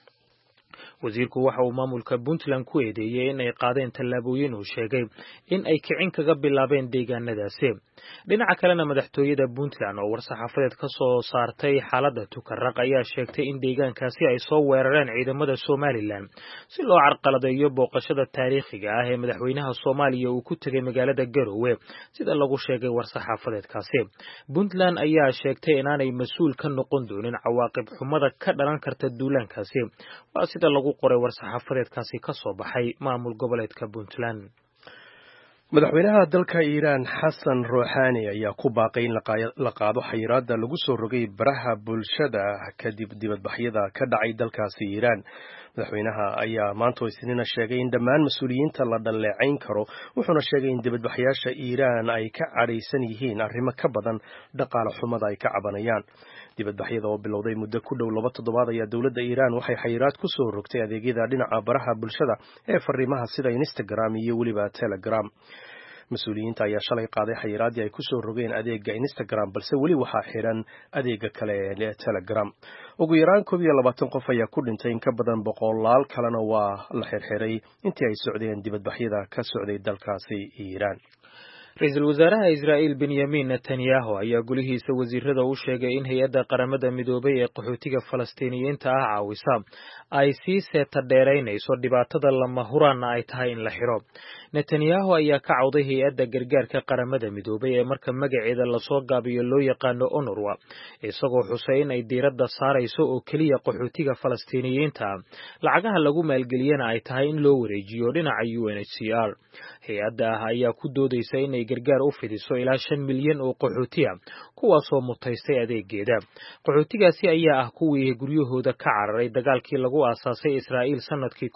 A: wasiirku waxa uu maamulka Puntland ku eedeeyay in ay qaadeen tallaabooyin uu sheegay in ay kicin kaga bilaabeen deegaanadaasi. dhinaca kalena madaxtooyada Puntland oo war-saxaafadeed ka soo saartay xaaladda Tukarraq ayaa sheegtay in deegaankaasi ay soo weerareen ciidamada Somaliland si loo carqaladeeyo booqashada taariikhiga ah ee madaxweynaha Soomaaliya uu ku tagay magaalada Garowe sida lagu sheegay war-saxaafadeedkaasi. Puntland ayaa sheegtay inaanay mas'uul ka noqon doonin cawaaqib xumada ka dhalan karta duulaankaasi. waa sida lagu qoray war-saxaafadeedkaasi ka soo baxay maamul goboleedka Puntland.
B: madaxweynaha dalka Iiraan Xasan Rouhani ayaa ku baaqay in la qaado xayiraadda lagu soo rogay baraha bulshada kadib dibadbaxyada ka dhacay dalkaasi Iiraan. madaxweynaha ayaa maanta isniina sheegay in dhammaan mas'uuliyiinta la dhaleecayn karo wuxuuna sheegay in dibadbaxyaasha Iiraan ay ka cadhaysan yihiin arrimo ka badan dhaqaale xumada ay ka cabanayaan. dibadbaxyada oo bilowday muddo ku dhow 2 toddobaad ayaa dowladda Iiraan waxay xayiraad ku soo rogtay adeegyada dhinaca baraha bulshada ee fariimaha sida Instagram iyo weliba Telegram. mas'uuliyiinta ayaa shalay qaaday xayiraadii ay ku soo rogeen adeega Instagram balse weli waxaa xiran adeega kale ee Telegram. ugu yaraan 12 qof ayaa ku dhintay in ka badan 100 kalena waa la xirxiray intii ay socdeen dibadbaxyada ka socday dalkaasi Iiraan.
A: Ra'iisul Wasaaraha Israa'iil Benjamin Netanyahu ayaa gulihiisa wasiirada u sheegay in hay'adda qaramada midoobay ee qaxootiga Falastiiniyiinta ah caawisa ay sii seeta dheeraynayso dhibaatada lama huraana ay tahay in la xiro. Netanyahu ayaa ka cawday hay'adda gargaarka qaramada midoobay ee marka magaceeda la soo gaabiyo loo yaqaano UNRWA isagoo xusay in ay diiradda saarayso oo kaliya qaxootiga Falastiiniyiinta lacagaha lagu maalgeliyana ay tahay in loo wareejiyo dhinaca UNHCR. hay'adda ayaa ku doodaysa inay gargaar u fidiso ilaa 5 milyan oo qaxooti ah kuwaasoo mutaystay adeegeeda. qaxootigaasi ayaa ah kuwii guryahooda ka cararay dagaalkii lagu aasaasay Israa'iil sanadkii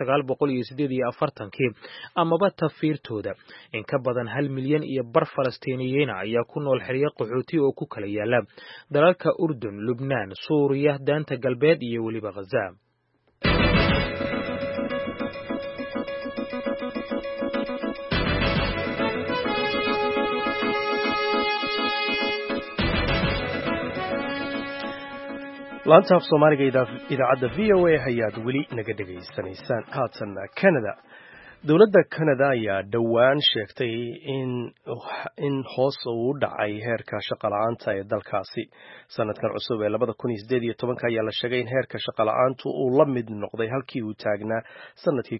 A: 1948 amaba tafiirtooda. in ka badan 1 milyan iyo bar Falastiiniyiin ayaa ku nool xeryo qaxooti oo ku kala yaala dalalka Urdun, Lubnaan, Suuriya, Daanta Galbeed iyo weliba Gaza.
B: laanta af Soomaaliga idaacadda v o a ayaad weli naga dhegaysanaysaan. haatan Canada dowladda Canada ayaa dhowaan sheegtay in hoos uu dhacay heerka shaqo la'aanta ee dalkaasi. sanadkan cusub ee 2018 ayaa la sheegay in heerka shaqo la'aantu uu la mid noqday halkii uu taagnaa sanadkii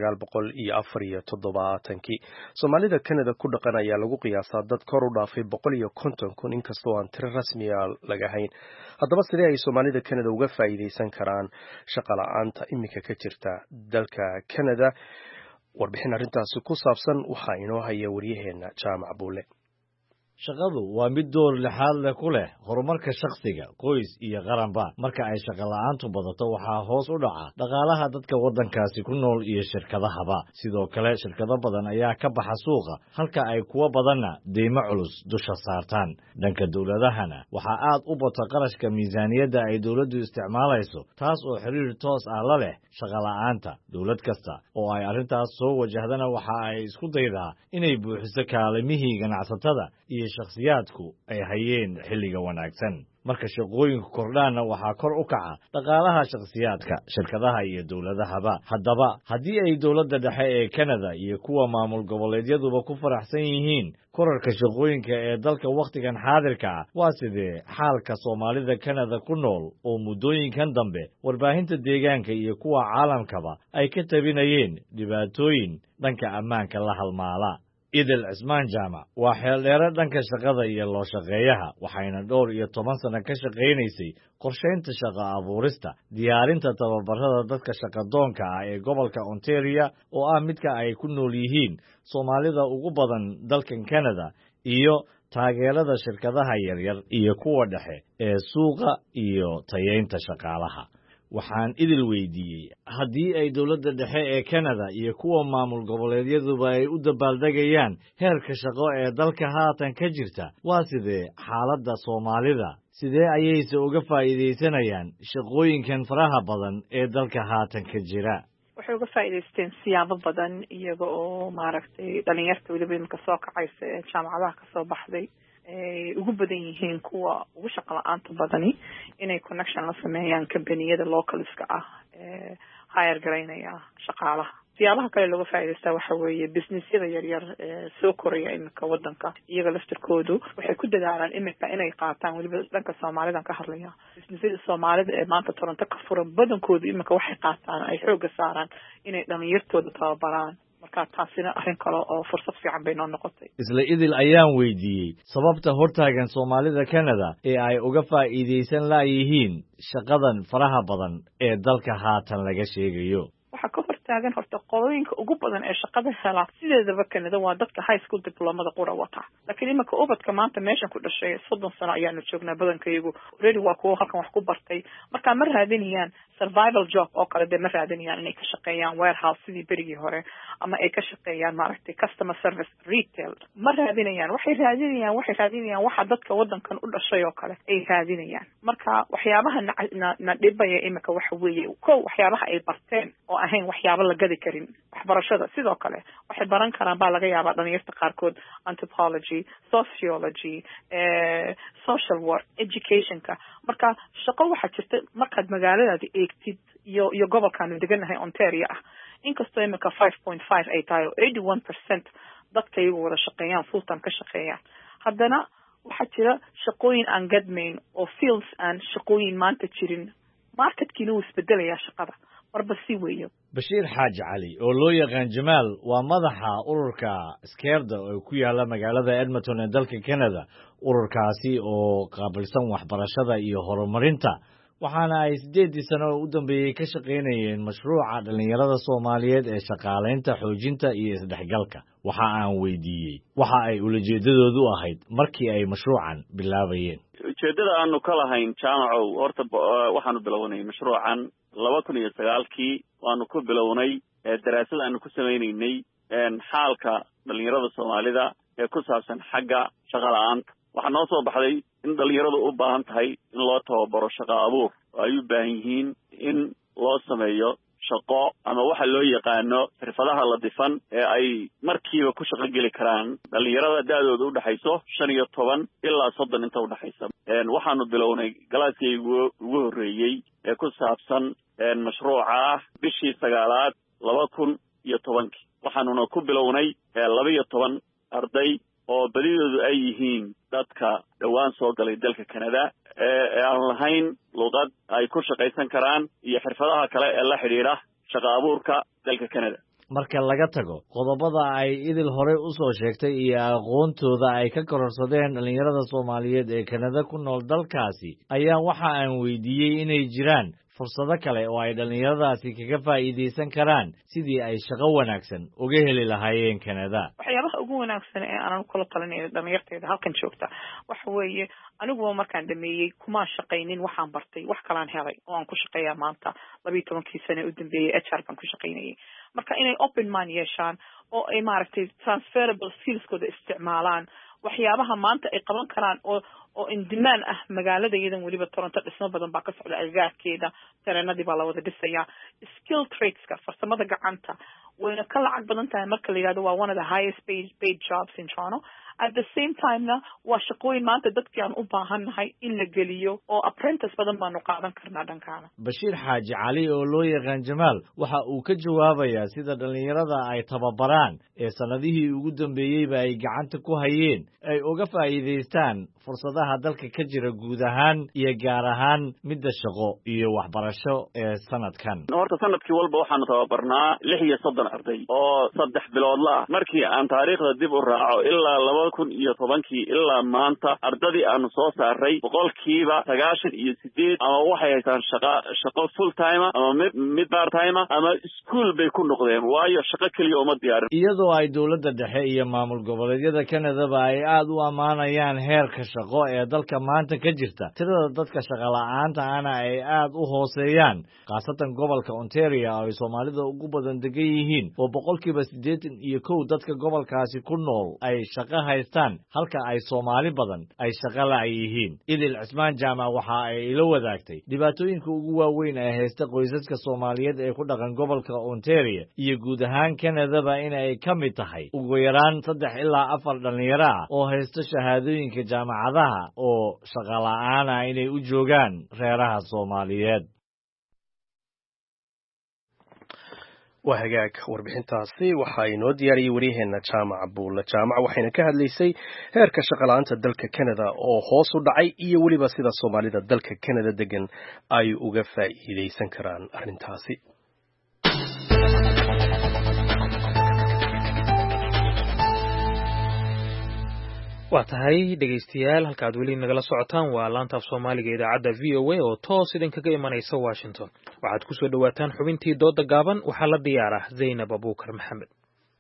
B: 1974. Soomaalida Canada ku dhaqan ayaa lagu qiyaasaa dad kor u dhaafay 150,000 inkastoo aan tiro rasmi ah laga hayn. haddaba sidee ay Soomaalida Canada uga faa'iideysan karaan shaqo la'aanta imika ka jirta dalka Canada? warbixin arrintaasi ku saabsan waxaa inoo haya wariyaheena Jaamac Buule.
S: shaqadu waa mid door lixaad leh ku leh horumarka shakhsiga, qoys iyo qaranba. Marka ay shaqo la'aantu badato, waxaa hoos u dhaca dhaqaalaha dadka waddankaasi ku nool iyo shirkadahaba. Sidoo kale, shirkado badan ayaa ka baxa suuqa, halka ay kuwa badanna deymo culus dusha saartaan. Dhanka dowladahana, waxaa aad u bata qarashka miisaaniyadda ay dowladdu isticmaalayso, taas oo xiriir toos ah la leh shaqo la'aanta. Dowlad kasta oo ay arrintaas soo wajahdana waxa ay isku daydaa inay buuxiso kaalimihii ganacsatada iyo shakhsiyaadku ay hayeen xilliga wanaagsan. Marka shaqooyinku kordhaanna waxaa kor u kaca dhaqaalaha shakhsiyaadka, shirkadaha iyo dowladahaba. Haddaba, haddii ay dowladda dhexe ee Kanada iyo kuwa maamul goboleedyaduba ku faraxsan yihiin korarka shaqooyinka ee dalka wakhtigan xaadirka ah, waa sidee xaalka Soomaalida Kanada ku nool oo muddooyinkan dambe warbaahinta deegaanka iyo kuwa caalamkaba ay ka tabinayeen dhibaatooyin dhanka ammaanka la halmaala? Idil Cismaan Jaamac waa xeeldheere dhanka shaqada iyo loo shaqeeyaha, waxayna dhowr iyo 10 sano ka shaqaynaysay qorshaynta shaqo abuurista, diyaarinta tababarada dadka shaqadoonka ah ee gobolka Ontario oo ah midka ay ku nool yihiin Soomaalida ugu badan dalkan Kanada, iyo taageerada shirkadaha yaryar iyo kuwa dhexe ee suuqa iyo tayeynta shaqaalaha. Waxaan idil weydiiyey haddii ay dowladda dhexe ee Kanada iyo kuwa maamul goboleedyaduba ay u dabaaldegayaan heerka shaqo ee dalka haatan ka jirta, waa sidee xaaladda Soomaalida? Sidee ayayse uga faa'iidaysanayaan shaqooyinkan faraha badan ee dalka haatan ka jira?
T: waxay uga faa'iidaysteen siyaabo badan, iyaga oo maaragtay dhalinyarta weliba iminka soo kacaysa ee jaamacadaha kasoo baxday ay ugu badan yihiin kuwa ugu shaqo la'aanta badani inay connection la sameeyaan kambaniyada localska ah ee hire garaynaya shaqaalaha. siyaabaha kale looga faa'iidaystaa waxa weeye businessyada yaryar ee soo koraya iminka waddanka, iyaga laftirkoodu waxay ku dadaalaan iminka inay qaataan, weliba dhanka Soomaalidan ka hadlaya, businessyada Soomaalida ee maanta Toronto ka furan badankoodu iminka waxay qaataan, ay xooga saaraan inay dhalinyartooda tababaraan. marka taasina arrin kale oo fursad fiican bay noo noqotay.
S: Isla idil ayaan weydiiyey sababta hortaagan Soomaalida Kanada ee ay uga faa'iidaysan laayihiin shaqadan faraha badan ee dalka haatan laga sheegayo.
T: waxaa ka hortaagan horta qolooyinka ugu badan ee shaqada hela sideedaba Kanada waa dadka high school diplomada qura wata, laakiin iminka ubadka maanta meeshan ku dhashay 30 sano ayaanu joognaa badankayagu already waa kuwa halkan wax ku bartay, marka ma raadinayaan survival job oo kale, de ma raadinayaan inay ka shaqeeyaan warehouse sidii berigii hore, ama ay ka shaqeeyaan maaragtay customer service retail. ma raadinayaan, waxay raadinayaan waxa dadka wadankan u dhashay oo kale ay raadinayaan. marka waxyaabaha na dhibaya iminka waxa weeye waxyaabaha ay barteen oo ahayn waxyaabo la gadi karin. waxbarashada sidoo kale waxay baran karaan baa laga yaabaa dhalinyarta qaarkood anthropology, sociology, social work, educationka. marka shaqo waxaa jirta markaad magaaladaada eegtid iyo gobolkaanu deganahay Ontario ah, inkastoo iminka 5.5 ay tahay 81% dadka iyagu wada shaqeeyaan, full time ka shaqeeyaan, haddana waxaa jira shaqooyin aan gadmayn oo fields aan shaqooyin maanta jirin. marketkiina wuu isbedelayaa shaqada marba si weeyo.
S: Bashiir Xaaji Cali oo loo yaqaan Jamaal waa madaxa ururka Skerda oo ku yaala magaalada Edmonton ee dalka Canada. ururkaasi oo qaabilsan waxbarashada iyo horumarinta, waxaana ay 8 sano u dambeeyay ka shaqeynayeen mashruuca dhalinyarada Soomaaliyeed ee shaqaaleynta, xoojinta iyo isdhexgalka. waxa aan weydiiyey waxa ay ujeedadoodu ahayd markii ay mashruucan bilaabayeen.
U: ujeedada aanu ka lahayn jaamacow horta waxaanu bilownay mashruucan 2009kii waanu ku bilownay daraasad aanu ku sameynaynay xaalka dhalinyarada Soomaalida ee ku saabsan xagga shaqo la'aanta. waxaa noo soo baxday in dhalinyaradu u baahan tahay in loo tababaro shaqo abuur, oo ay u baahan yihiin in loo sameeyo shaqo ama waxa loo yaqaano xirfadaha la difan ee ay markiiba ku shaqo geli karaan dhalinyarada da'dooda u dhaxayso 15 ilaa 30 inta u dhaxaysa. waxaanu bilownay galaaskii ugu horeeyay ee ku saabsan mashruuca bishii 9aad 2010. waxaanuna ku bilownay 12 arday oo badidoodu ay yihiin dadka dhawaan soo galay dalka Canada ee aan lahayn luqad ay ku shaqaysan karaan iyo xirfadaha kale ee la xiriira shaqo abuurka dalka Canada.
S: marka laga tago qodobada ay idil hore u soo sheegtay iyo aqoontooda ay ka kororsadeen dhalinyarada Soomaaliyeed ee Canada ku nool dalkaasi, ayaa waxa aan weydiiyey inay jiraan fursado kale oo ay dhallinyaradaasi kaga faa'iidaysan karaan sidii ay shaqo wanaagsan uga heli lahaayeen Canada.
T: waxyaabaha ugu wanaagsan ee aan kula talinay dhalinyarteeda halkan joogta waxa weeye anigu markaan dhameeyay kuma shaqaynin waxaan bartay wax kale aan helay oo aan ku shaqeeyaa maanta 12 sano u dambeeyay HR baan ku shaqeynayay marka inay open mind yeeshaan oo ay maaragtay transferable skillskooda isticmaalaan waxyaabaha maanta ay qaban karaan oo indimaan ah magaalada iyadan waliba Toronto dhismo badan baa ka socda agagaarkeeda tareenadii baa la wada dhisayaa skill tradeska farsamada gacanta wayna ka lacag badan tahay marka la yiraahdo waa one of the highest paid jobs in Toronto at the same time na waa shaqooyin maanta dadkii aan u baahannahay in la geliyo oo apprentice badan baanu qaadan karnaa dhankaana.
S: Bashiir Xaaji Cali oo loo yaqaan Jamaal waxa uu ka jawaabayaa sida dhalinyarada ay tababaraan ee sanadihii ugu dambeeyayba ay gacanta ku hayeen ay uga faa'iideystaan fursadaha dalka ka jira guud ahaan iyo gaar ahaan midda shaqo iyo waxbarasho ee sanadkan.
U: horta sanadkii walba waxaanu tababarnaa 36 arday oo 3 bilood la markii aan taariikhda dib u raaco ilaa 2010 ilaa maanta ardadii aanu soo saaray 98% ama waxay haystaan shaqo full time ama mid part time ama school bay ku noqdeen waayo shaqo kaliya uma diyaarin.
S: iyadoo ay dawladda dhexe iyo maamul goboleedyada Canada ay aad u amaanayaan heerka shaqo ee dalka maanta ka jirta tirada dadka shaqo la'aanta ana ay aad u hooseeyaan qaasatan gobolka Ontario ay Soomaalida ugu badan degan yihiin oo 81% dadka gobolkaasi ku nool ay shaqo haystaan halka ay Soomaali badan ay shaqo la'yihiin. Idil Cismaan Jaamac waxa ay ila wadaagtay dhibaatooyinka ugu waaweyn ee haysta qoysaska Soomaaliyeed ee ku dhaqan gobolka Ontario iyo guud ahaan Canada in ay ka mid tahay ugu yaraan 3 ilaa 4 dhalinyaro ah oo haysta shahaadooyinka jaamacadaha oo shaqo la'aan ah inay u joogaan reeraha Soomaaliyeed.
B: waa hagaag warbixintaasi waxa inoo diyaariyay waryaheena Jaamac Buule Jaamac waxayna ka hadlaysay heerka shaqo la'aanta dalka Canada oo hoos u dhacay iyo waliba sida Soomaalida dalka Canada degan ay uga faa'iideysan karaan arrintaasi.
A: waa tahay dhegaystayaal halka aad weli nagala socotaan waa laanta af Soomaaliga idaacadda VOA oo toos idinkaga imanaysa Washington. waxaad ku soo dhawaataan xubintii dooda gaaban waxaa la diyaaraa Zainab Abuukar Maxamed.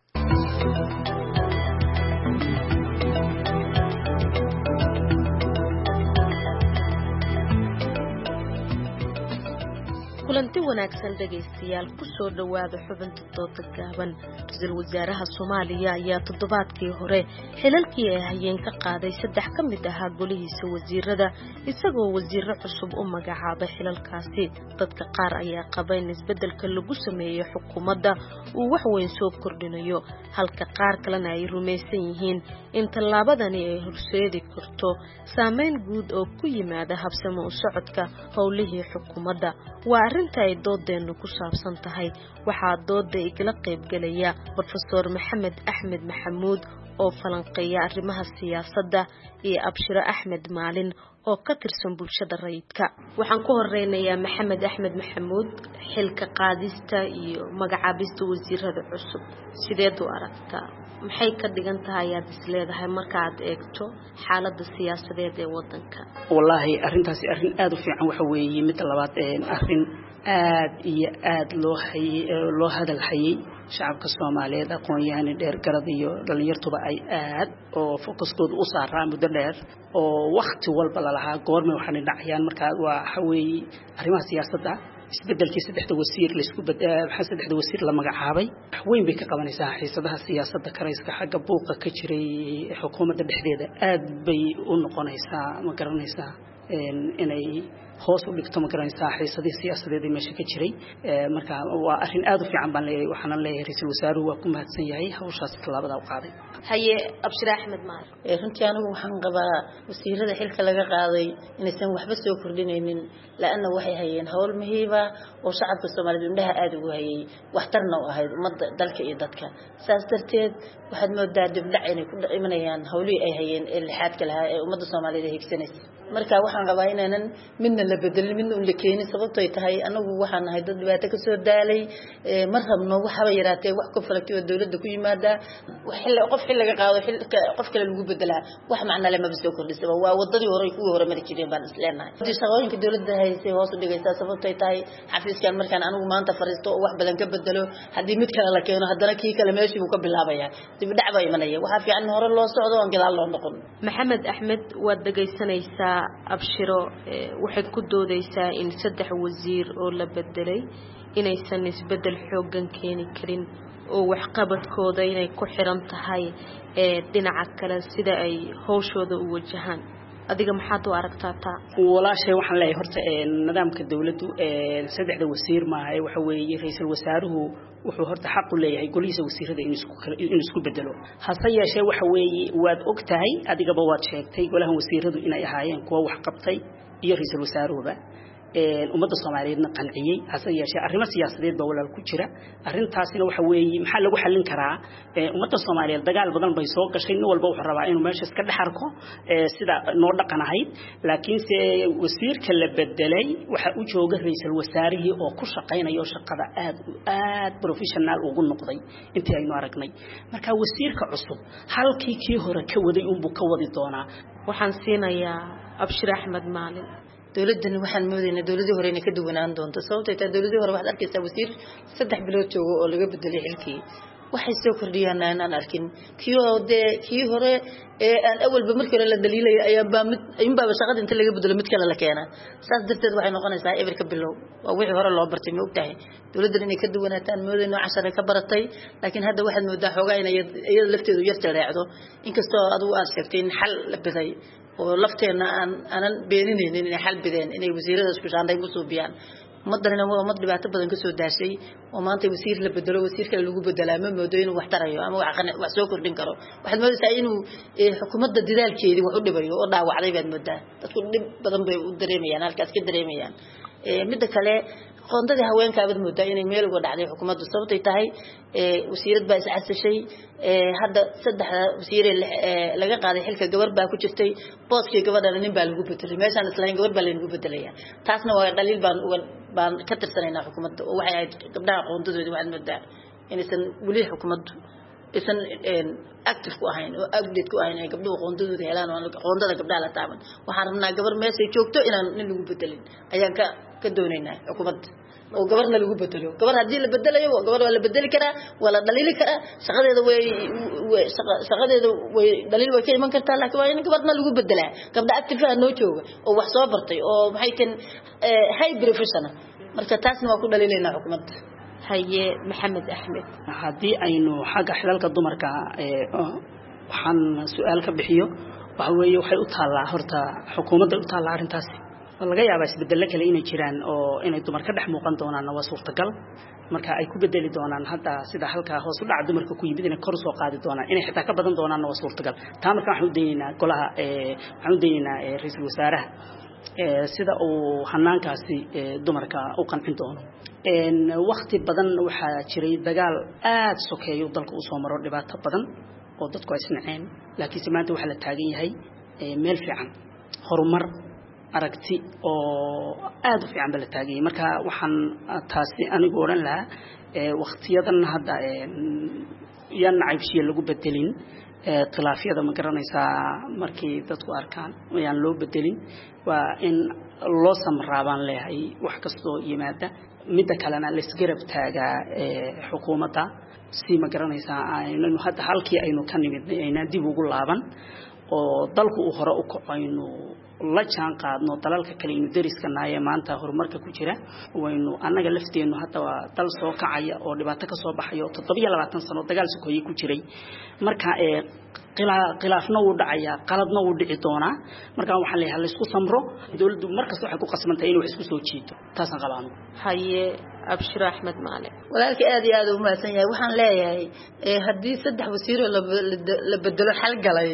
E: kulanti wanaagsan dhageystayaal ku soo dhawaada xubinta dooda gaaban. Ra'iisul Wasaaraha Soomaaliya ayaa toddobaadkii hore xilalkii ay hayeen ka qaaday 3 ka mid ah golihiisa wasiirada isagoo wasiiro cusub u magacaabay xilalkaasi. dadka qaar ayaa qaba in isbedelka lagu sameeyo xukuumadda uu wax weyn soo kordhinayo halka qaar kalena ay rumaysan yihiin in tallaabadani ay horseedi karto saameyn guud oo ku yimaada habsamo u socodka howlihii xukuumadda. waa arrinta ay doodeenu ku saabsan tahay waxaa dooda igala qayb galaya Professor Maxamed Axmed Maxamuud oo falanqeeya arrimaha siyaasadda iyo Abshiro Axmed Maalin oo ka tirsan bulshada rayidka. waxaan ku horeynayaa Maxamed Axmed Maxamuud xilka qaadista iyo magacaabista wasiirada cusub sideed u aragtaa maxay ka dhigan tahay aad isleedahay marka aad eegto xaaladda siyaasadeed ee wadanka?
V: wallahi arrintaasi arrin aad u fiican waxa weeye mid labaad arrin aad iyo aad loo hadal hayay shacabka Soomaaliyeed aqoon-yahan dheer garad iyo dhalinyartuba ay aad oo focuskooda u saaraan muddo dheer oo waqti walba la lahaa goorma waxaan dhacayaan marka waxa weeye arrimaha siyaasadda isbedelkii 3 wasiir la isku waxa 3 wasiir la magacaabay weyn bay ka qabanaysaa xiisadaha siyaasadda karayska xagga buuqa ka jiray xukuumadda dhexdeeda aad bay u noqonaysaa ma garanaysaa inay hoos u dhigto ma garanaysaa xiisadii siyaasadeed ee meesha ka jiray marka waa arrin aad u fiican baan leeyahay waxaan leeyahay ra'iisul wasaaruhu waa ku mahadsan yahay hawshaas talaabada u qaaday.
E: haye Abshir Axmed Maalin
W: runtii anigu waxaan qabaa wasiirada xilka laga qaaday inaysan waxba soo kordhinaynin laana waxay hayeen hawl muhiim ah oo shacabka Soomaaliyeed indhaha aad ugu hayay waxtarna u ahayd ummadda dalka iyo dadka saas darteed waxaad moodaa dib dhac inay ku imanayaan hawlii ay hayeen ee lixaadka lahaa ee ummadda Soomaaliyeed higsanaysa. marka waxaan qabaa inaanan midna la bedelin midna un la keenin sababtoo ay tahay anagu waxaan nahay dad dhibaato ka soo daalay mar rabno waxaba yaraatee wax ku falagtay oo dawladda ku yimaada qof xil laga qaado qof kale lagu bedelaa wax macna leh ma soo kordhisaba waa wadadii hore kuwii hore mari jireen baan isleenahay shaqooyinka dawladda haysay hoos u dhigaysaa sababtoo ay tahay xafiiskan markaan anigu maanta fariisto oo wax badan ka bedelo haddii mid kale la keeno haddana kii kale meeshii buu ka bilaabayaa dib dhac baa imanaya waxaa fiican hore loo socdo aan gadaal loo noqon.
E: maxamed axmed waad dhagaysanaysaa abshiro waxay ku doodaysaa in 3 wasiir oo la bedelay inaysan isbedel xoogan keeni karin oo waxqabadkooda inay ku xiran tahay dhinaca kale sida ay hawshooda u wajahaan adiga maxaad u aragtaa taa
V: walaashay waxaan leeyahay horta nidaamka dawladdu 3 wasiir maaha waxa weeye ra'iisul wasaaruhu wuxuu horta xaq u leeyahay golihiisa wasiirada in isku bedelo hase yeeshee waxa weeye waad ogtahay adigaba waad sheegtay golaha wasiiradu inay ahaayeen kuwa wax qabtay iyo ra'iisul wasaaruhuba ummadda Soomaaliyeedna qanciyay hase yeeshee arrimo siyaasadeed baa walaal ku jira arrintaasina waxa weeye maxaa lagu xallin karaa ummadda Soomaaliyeed dagaal badan bay soo gashay nin walba wuxuu rabaa inuu meesha iska dhaxarko sida noo dhaqanahay laakiin se wasiirka la bedelay waxa uu jooga ra'iisul wasaarihii oo ku shaqeynayo shaqada aad professional ugu noqday intii aynu aragnay marka wasiirka cusub halkii kii hore ka waday buu ka wadi doonaa
E: waxaan siinayaa Abshir Ahmed Maalin
W: dawladdan waxaan moodaynaa dawladii hore inay ka duwanaan doonto sababtoo ay dawladii hore waxaad arkaysaa wasiir 3 bilood joogo oo laga bedelay xilkii waxay soo kordhiyaan aan arkin kii hore aan awalba markii hore la daliilay ayaa baa shaqada inta laga bedelo mid kale la keena saas darteed waxay noqonaysaa everka bilow waa wixii hore loo bartay ma ogtahay dawladdan inay ka duwanaataan moodayno cashar ka baratay laakiin hadda waxaad moodaa xogaa inay iyada lafteedu yar jaleecdo inkastoo adigu aad sheegtay in xal la biday oo lafteena aanan beeninaynin inay xal bideen inay wasiirada isku shaanday ku suubiyaan madana waa mad dhibaato badan ka soo daashay oo maanta wasiir la bedelo wasiir kale lagu bedelaa ma moodo inuu wax tarayo ama wax soo kordhin karo waxaad moodaysaa inuu xukuumadda dadaalkeedii wax u dhibayo oo dhaawacday baad moodaa dadku dhib badan bay u dareemayaan halkaas ka dareemayaan midda kale qoondadii haweenka abad moodaa inay meel uga dhacday xukuumaddu sababtay tahay wasiirad baa iscasashay hadda 3 wasiir laga qaaday xilka gabar baa ku jirtay booskii gabadhana nin baa lagu bedelay meeshaan islayn gabar baa lagu bedelayaa taasna waa dhaliil baan ka tirsanaynaa xukuumadda oo waxay ahayd gabdhaha qoondadooda waxaad moodaa inaysan weli xukuumaddu isan active ku ahayn oo update ku ahayn ay gabdhuhu qoondadooda helaan oo qoondada gabdhaha la taaban waxaan rabnaa gabar meeshay joogto inaan nin lagu bedelin ayaan ka doonaynaa xukuumadda oo gabarna lagu bedelo gabar hadii la bedelayo gabar waa la bedeli karaa waa la dhaliili karaa shaqadeeda way dhaliil way ka iman kartaa laakiin waa in gabarna lagu bedelaa gabdha active ah noo jooga oo wax soo bartay oo maxay tan high professional marka taasna waa ku dhaliilaynaa xukuumadda
V: haye Maxamed Axmed hadii aynu xagga xilalka dumarka waxaan su'aal ka bixiyo waxa weeye waxay u taalaa horta xukuumadda u taalaa arintaas laga yaabaa isbedel kale inay jiraan oo inay dumar ka dhex muuqan doonaan waa suurtagal marka ay ku bedeli doonaan hadda sida halka hoos u dhac dumarka ku yimid inay kor soo qaadi doonaan inay xitaa ka badan doonaan waa suurtagal taa marka waxaan u deenaynaa golaha waxaan u deenaynaa ra'iisul wasaaraha sida uu hanaankaasi dumarka u qancin doono waqti badan waxaa jiray dagaal aad sokeeyo dalka u soo maro dhibaato badan oo dadku ay isnaceen laakiin maanta waxa la taagan yahay meel fiican horumar aragti oo aad u fiican bala taagay marka waxaan taasi anigu oran lahaa waqtiyadan hadda yan caybshiye lagu bedelin khilaafyada ma garanaysaa markii dadku arkaan ayaan loo bedelin waa in loo samraabaan leeyahay wax kastoo yimaada midda kalena la isgarab taagaa xukuumadda si ma garanaysaa aynu hadda halkii aynu ka nimidnay ayna dib ugu laaban oo dalku uu hore u kacayno la jaan qaadno dalalka kale inuu dariskanaayay maanta horumarka ku jira waynu anaga lafteenu hadda waa dal soo kacaya oo dhibaato ka soo baxayo 7 sano dagaal sokoyay ku jiray marka khilaafna uu dhacaya qaladna uu dhici doona marka waxaan leeyahay la isku samro dawladdu markasta waxay ku qasbantahay inay wax isku soo jiito taasan qabaano
E: haye abshir axmed maale
W: walaalkii aad iyo aad u mahadsan yahay waxaan leeyahay haddii 3 wasiir la bedelo xal galay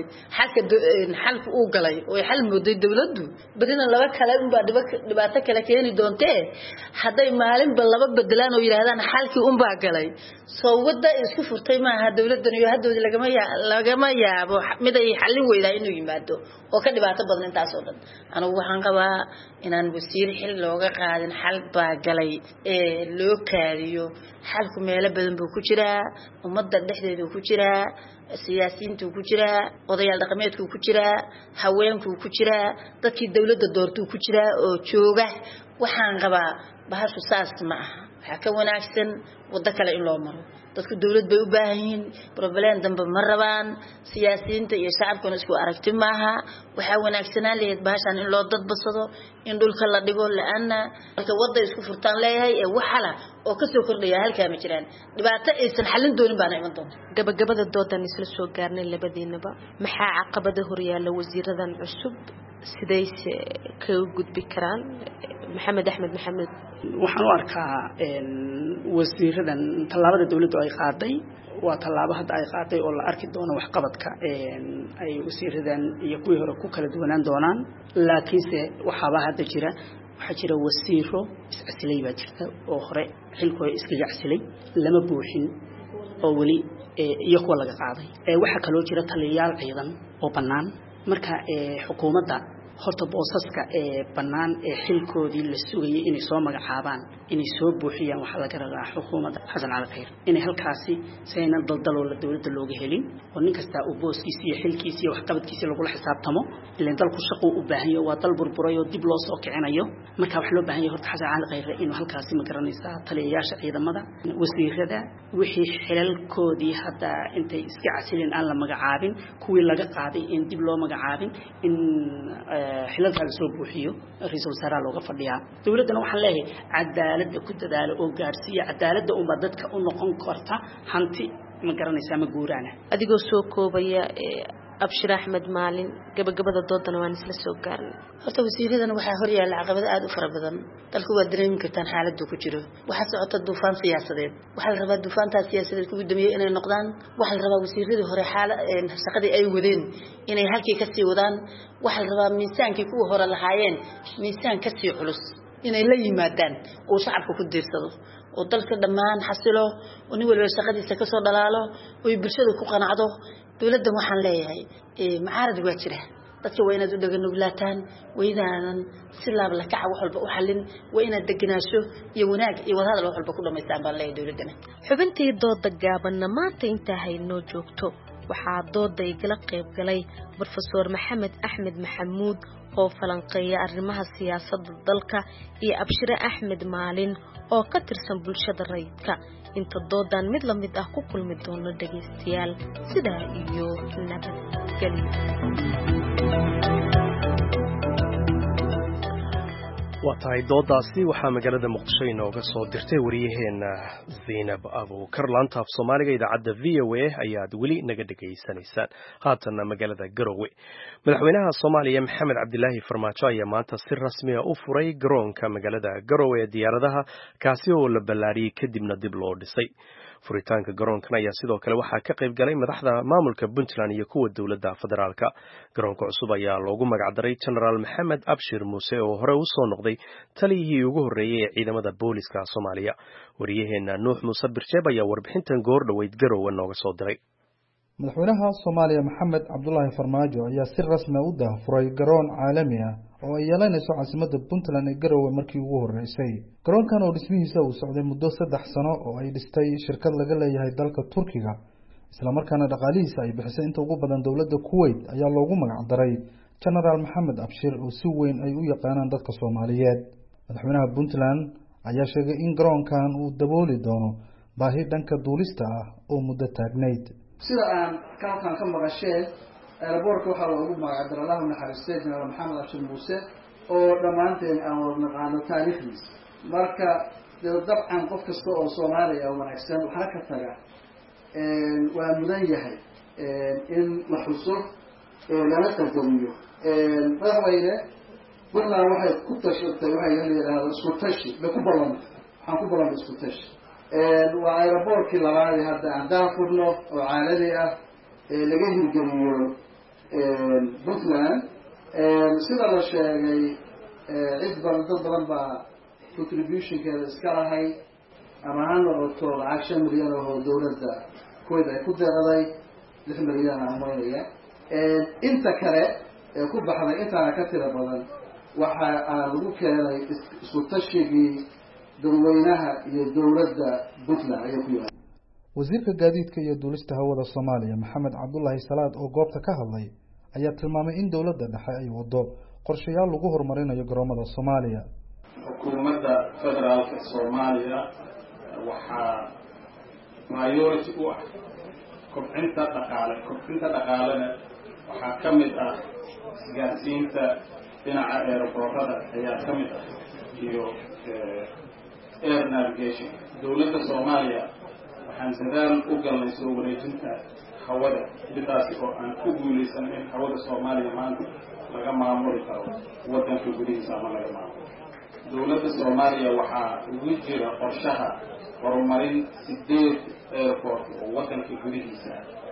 W: xalku uu galay oo xal mooday dawladdu badina laba kale un baa dhibaato kale keeni doontee hadday maalinba laba bedelaan oo yiraahdaan xalkii un baa galay soo wada isku furtay maaha dawladdan iyo haddooda lagama yaabo mid ay xalin weydaa inuu yimaado oo ka dhibaato badan intaas oo dhan anigu waxaan qabaa inaan wasiir xil looga qaadin xal baa galay loo kaadiyo xalku meelo badan buu ku jiraa ummadda dhexdeedu ku jiraa siyaasiyiintu ku jiraa odayaal dhaqameedku ku jiraa haweenku ku jiraa dadkii dawladda doortuu ku jiraa oo jooga waxaan qabaa bahashu saas ma aha waxa ka wanaagsan wada kale in loo maro dadku dawlad bay u baahan yihiin problem dambe ma rabaan siyaasiyiinta iyo shacabkuna isku aragti maaha waxa wanaagsanaan leeyahay bahashan in loo dadbasado in dhulka la dhigo laana marka wada isku furtaan leeyahay ee waxala oo ka soo kordhaya halka ma jiraan dhibaato aysan xalin doonin baan iman doonta
E: gabagabada doodan isla soo gaarnay labadiinaba maxaa caqabada horyaala wasiiradan cusub sidayse ka gudbi karaan maxamed axmed maxamed
V: waxaan u arkaa wasiiradan tallaabada dawladdu ay qaaday waa tallaabo hadda ay qaaday oo la arki doono wax qabadka ay wasiiradan iyo kuwii hore ku kala duwanaan doonaan laakiinse waxaaba hadda jira waxaa jira wasiiro iscasilay baa jirta oo hore xilkooda iskaga casilay lama buuxin oo weli iyo kuwa laga qaaday waxaa kaloo jira taliyayaal ciidan oo bannaan marka xukuumadda horta boosaska bannaan xilkoodii la sugayay inay soo magacaabaan inay soo buuxiyaan waxa laga rabaa xukuumadda Xasan Cali Khayr inay halkaasi sayna daldalo la dawladda looga helin oo nin kasta uu booskiisa iyo xilkiisa iyo wax qabadkiisa lagu xisaabtamo ilaa dalku shaqo u baahan yahay waa dal burburayo dib loo soo kicinayo marka wax loo baahan yahay horta Xasan Cali Khayr inuu halkaasi ma garanaysaa taliyayaasha ciidamada wasiirada wixii xilalkoodii hadda intay iska casilin aan la magacaabin kuwii laga qaaday in dib loo magacaabin in xilalka soo buuxiyo ra'iisul wasaaraha looga fadhiyaa dawladana waxaan leeyahay cadaaladda ku dadaalo oo gaarsiiya cadaaladda uma dadka u noqon karta hanti ma garanaysaa ma guuraana
E: adigoo soo koobaya abshir axmed maalin gabagabada doodana waan isla soo gaarnay
W: horta wasiiradan waxaa hor yaalla caqabado aad u fara badan dalku waa dareemi kartaan xaaladdu ku jiro waxaa socota duufaan siyaasadeed waxaa la rabaa duufaantaas siyaasadeed ku guddoomiye inay noqdaan waxaa la rabaa wasiiradii hore shaqadii ay wadeen inay halkii ka sii wadaan waxaa la rabaa miisaankii kuwa hore lahaayeen miisaan ka sii culus inay la yimaadaan oo shacabka ku diirsado oo dalka dhammaan xasilo oo nin walba shaqadiisa ka soo dhalaalo oo bulshada ku qanacdo dawladda waxaan leeyahay macaarad waa jira dadka waa inaad u dhaganugulaataan waydaanan si laab la kaca wax walba u xalin waa inaad deganaasho iyo wanaag iyo wadahadal wax walba ku dhamaystaan baan leeyahay dawladdana
E: xubintii dooda gaabanna maanta intaa haynoo joogto waxaa dooda igala qayb galay Professor Maxamed Axmed Maxamuud oo falanqeeya arrimaha siyaasadda dalka iyo Abshire Axmed Maalin oo ka tirsan bulshada rayidka inta doodan mid la mid ah ku kulmi doono dhageystayaal sidaa iyo nabadgelyo
B: waa tahay doodaasi waxaa magaalada muqdisho inooga soo dirtay wariyaheena Zainab Abuukar laanta af Soomaaliga idaacadda VOA ayaad weli naga dhageysanaysaan haatana magaalada Garowe madaxweynaha Soomaaliya Maxamed Cabdilaahi Farmaajo ayaa maanta si rasmi ah u furay garoonka magaalada Garowe ee diyaaradaha kaasi oo la ballaariyay kadibna dib loo dhisay furitaanka garoonkan ayaa sidoo kale waxaa ka qayb galay madaxda maamulka Puntland iyo kuwa dawladda federaalka garoonka cusub ayaa loogu magac daray General Maxamed Abshir Muuse oo hore u soo noqday taliyihii ugu horeeyay ee ciidamada booliska Soomaaliya wariyaheena Nuux Muuse Birjeeb ayaa warbixintan goor dhaweyd Garowe nooga soo diray
F: madaxweynaha Soomaaliya Maxamed Cabdulaahi Farmaajo ayaa si rasmi ah u daahfuray garoon caalami ah oo ay yeelanayso caasimadda Puntland ee Garowe markii ugu horeysay garoonkan oo dhismihiisa uu socday muddo 3 sano oo ay dhistay shirkad laga leeyahay dalka Turkiga isla markaana dhaqaalihiisa ay bixisay inta ugu badan dawladda Kuwait ayaa loogu magac daray General Maxamed Abshir oo si weyn ay u yaqaanaan dadka Soomaaliyeed madaxweynaha Puntland ayaa sheegay in garoonkan uu dabooli doono baahi dhanka duulista ah oo muddo taagnayd
G: sida aan halkan ka maqasheen airportka waxaa loogu magac daray Allahu naxariistay General Maxamed Abshir Muuse oo dhamaanteen aan wada naqaano taariikhdiisa marka dabcan qof kasta oo Soomaali ah wanaagsan waxa ka taga waa mudan yahay in la xuso lana qadariyo madaxweyne Puntland waxay ku tashatay waxay leedahay isku tashi ku ballan waxaan ku balan isku tashi waa aeroboortkii labaad hadda aan daafurno oo caalami ah laga hirgeliyo Puntland sida la sheegay cid badan dad badan baa contributionkeeda iska lahay ama ha noqoto lacag 5 milyan oo dowladda Kuwait ay ku deeqday 6 milyan aan moodaya inta kale ee ku baxday intaana ka tira badan waxa aan lagu keenay isku tashigii dadweynaha iyo dowladda Puntland ay ku yimaadeen
F: wasiirka gaadiidka iyo duulista hawada Soomaaliya Maxamed Cabdullaahi Salaad oo goobta ka hadlay ayaa tilmaamay in dowladda dhexe ay wado qorshayaal lagu horumarinayo garoomada Soomaaliya
C: xukuumadda federaalka Soomaaliya waxaa priority u ah kobcinta dhaqaalena waxaa ka mid ah isgaarsiinta dhinaca aeroboorada ayaa ka mid ah iyo air navigation dowladda Soomaaliya waxaan dadaal u galnay soo wareejinta hawada midaasi oo aan ku guuleysan in hawada Soomaaliya maanta laga maamuli karo wadanka gudihiisa ama laga maamulo dowladda Soomaaliya waxaa ugu jira qorshaha horumarin 8 airport oo wadanka gudihiisa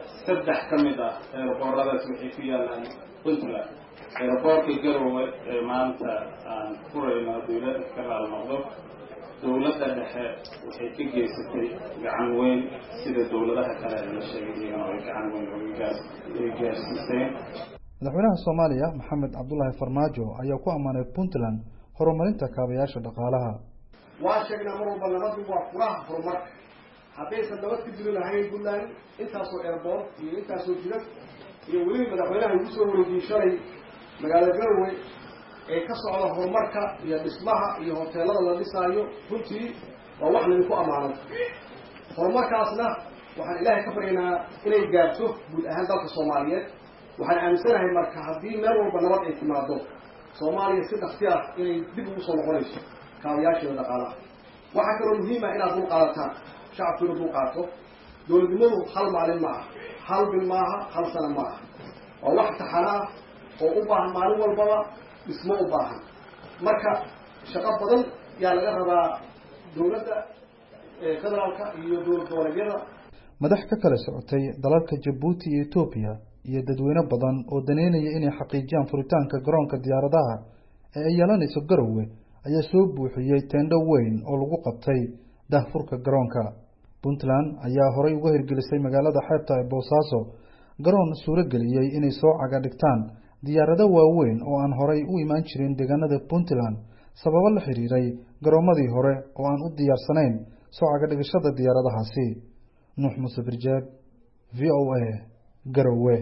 C: 3 ka mid ah airportadaas waxay ku yaalaan Puntland airportka Garowe ee maanta aan furayno dowladda ka noqdo dowladda dhexe waxay ka geysatay gacan weyn sida dowladaha kale ee la sheegay inay gacan weyn uga gaarsiisay
F: madaxweynaha Soomaaliya Maxamed Cabdullaahi Farmaajo ayaa ku amaanay Puntland horumarinta kaabayaasha dhaqaalaha
D: waa sheegnaa mar walba nabadu waa furaha horumarka haddaysan nabad ka jiri lahayn Puntland intaasoo airport iyo intaasoo jidad iyo weli madaxweynaha ugu soo wareejiyay shalay magaalada Garowe ee ka socda horumarka iyo dhismaha iyo hoteelada la dhisaayo runtii waa wax lagu ku amaanay horumarkaasna waxaan Ilaahay ka baryaynaa inay gaarto guud ahaan dalka Soomaaliyeed waxaan aaminsanahay marka haddii meel walba nabad ay timaado Soomaaliya si dhaqsi ah inay dib ugu soo noqonayso kaabayaasha dhaqaalaha waxa kale oo muhiim ah inaad dul qaadataan shacabkuna dul qaato dowladnimadu hal maalin ma aha hal bil ma aha hal sano ma aha waa wax taxana oo u baahan maalin walbaba dhismo u baahan marka shaqo badan yaa laga rabaa dowladda federaalka iyo dowlad goboleedyada
F: madax ka kala socotay dalalka Djibouti iyo Ethiopia iyo dadweyne badan oo daneynaya inay xaqiijiyaan furitaanka garoonka diyaaradaha ee ay yeelanayso Garowe ayaa soo buuxiyay teendho weyn oo lagu qabtay daahfurka garoonka Puntland ayaa horay uga hirgelisay magaalada xeebta ee Boosaaso garoon suurageliyay inay soo caga dhigtaan diyaarado waaweyn oo aan horay u imaan jirin deegaanada Puntland sababo la xiriiray garoomadii hore oo aan u diyaarsanayn soo caga dhigashada diyaaradahaasi Nuux Muuse Birjeeb VOA Garowe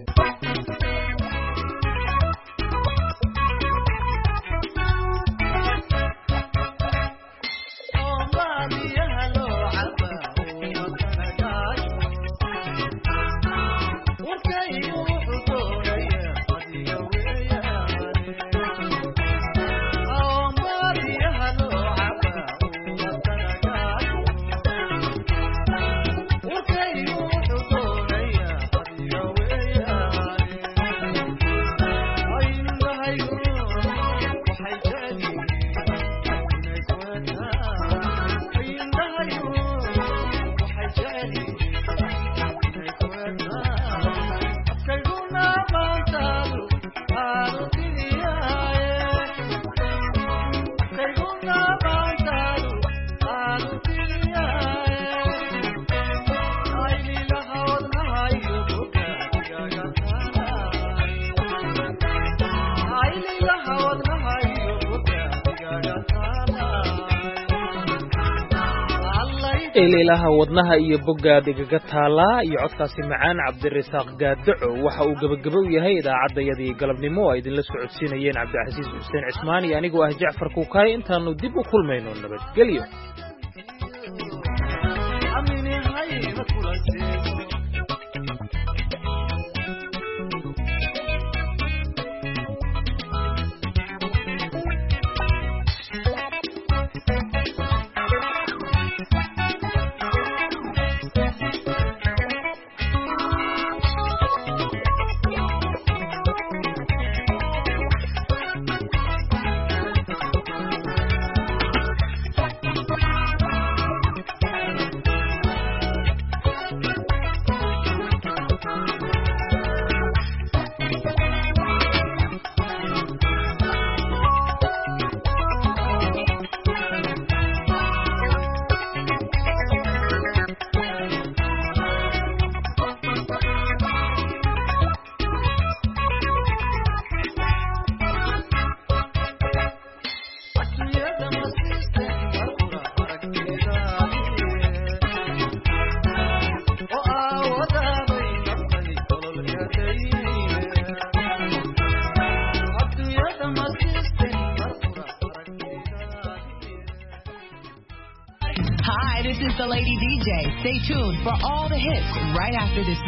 A: إلى ودنها يبقى دقيقة تالا يعطى سمعان عبد الرزاق قادعو وحا وقبقبو يهي إذا عدى يدي قلب نمو أيدن لسعود سينيين عبد العزيز حسين عثماني يعني قواه جعفر كوكاي انتا ندبو كل مينون نبت قليو
H: Stay tuned for all the hits right after this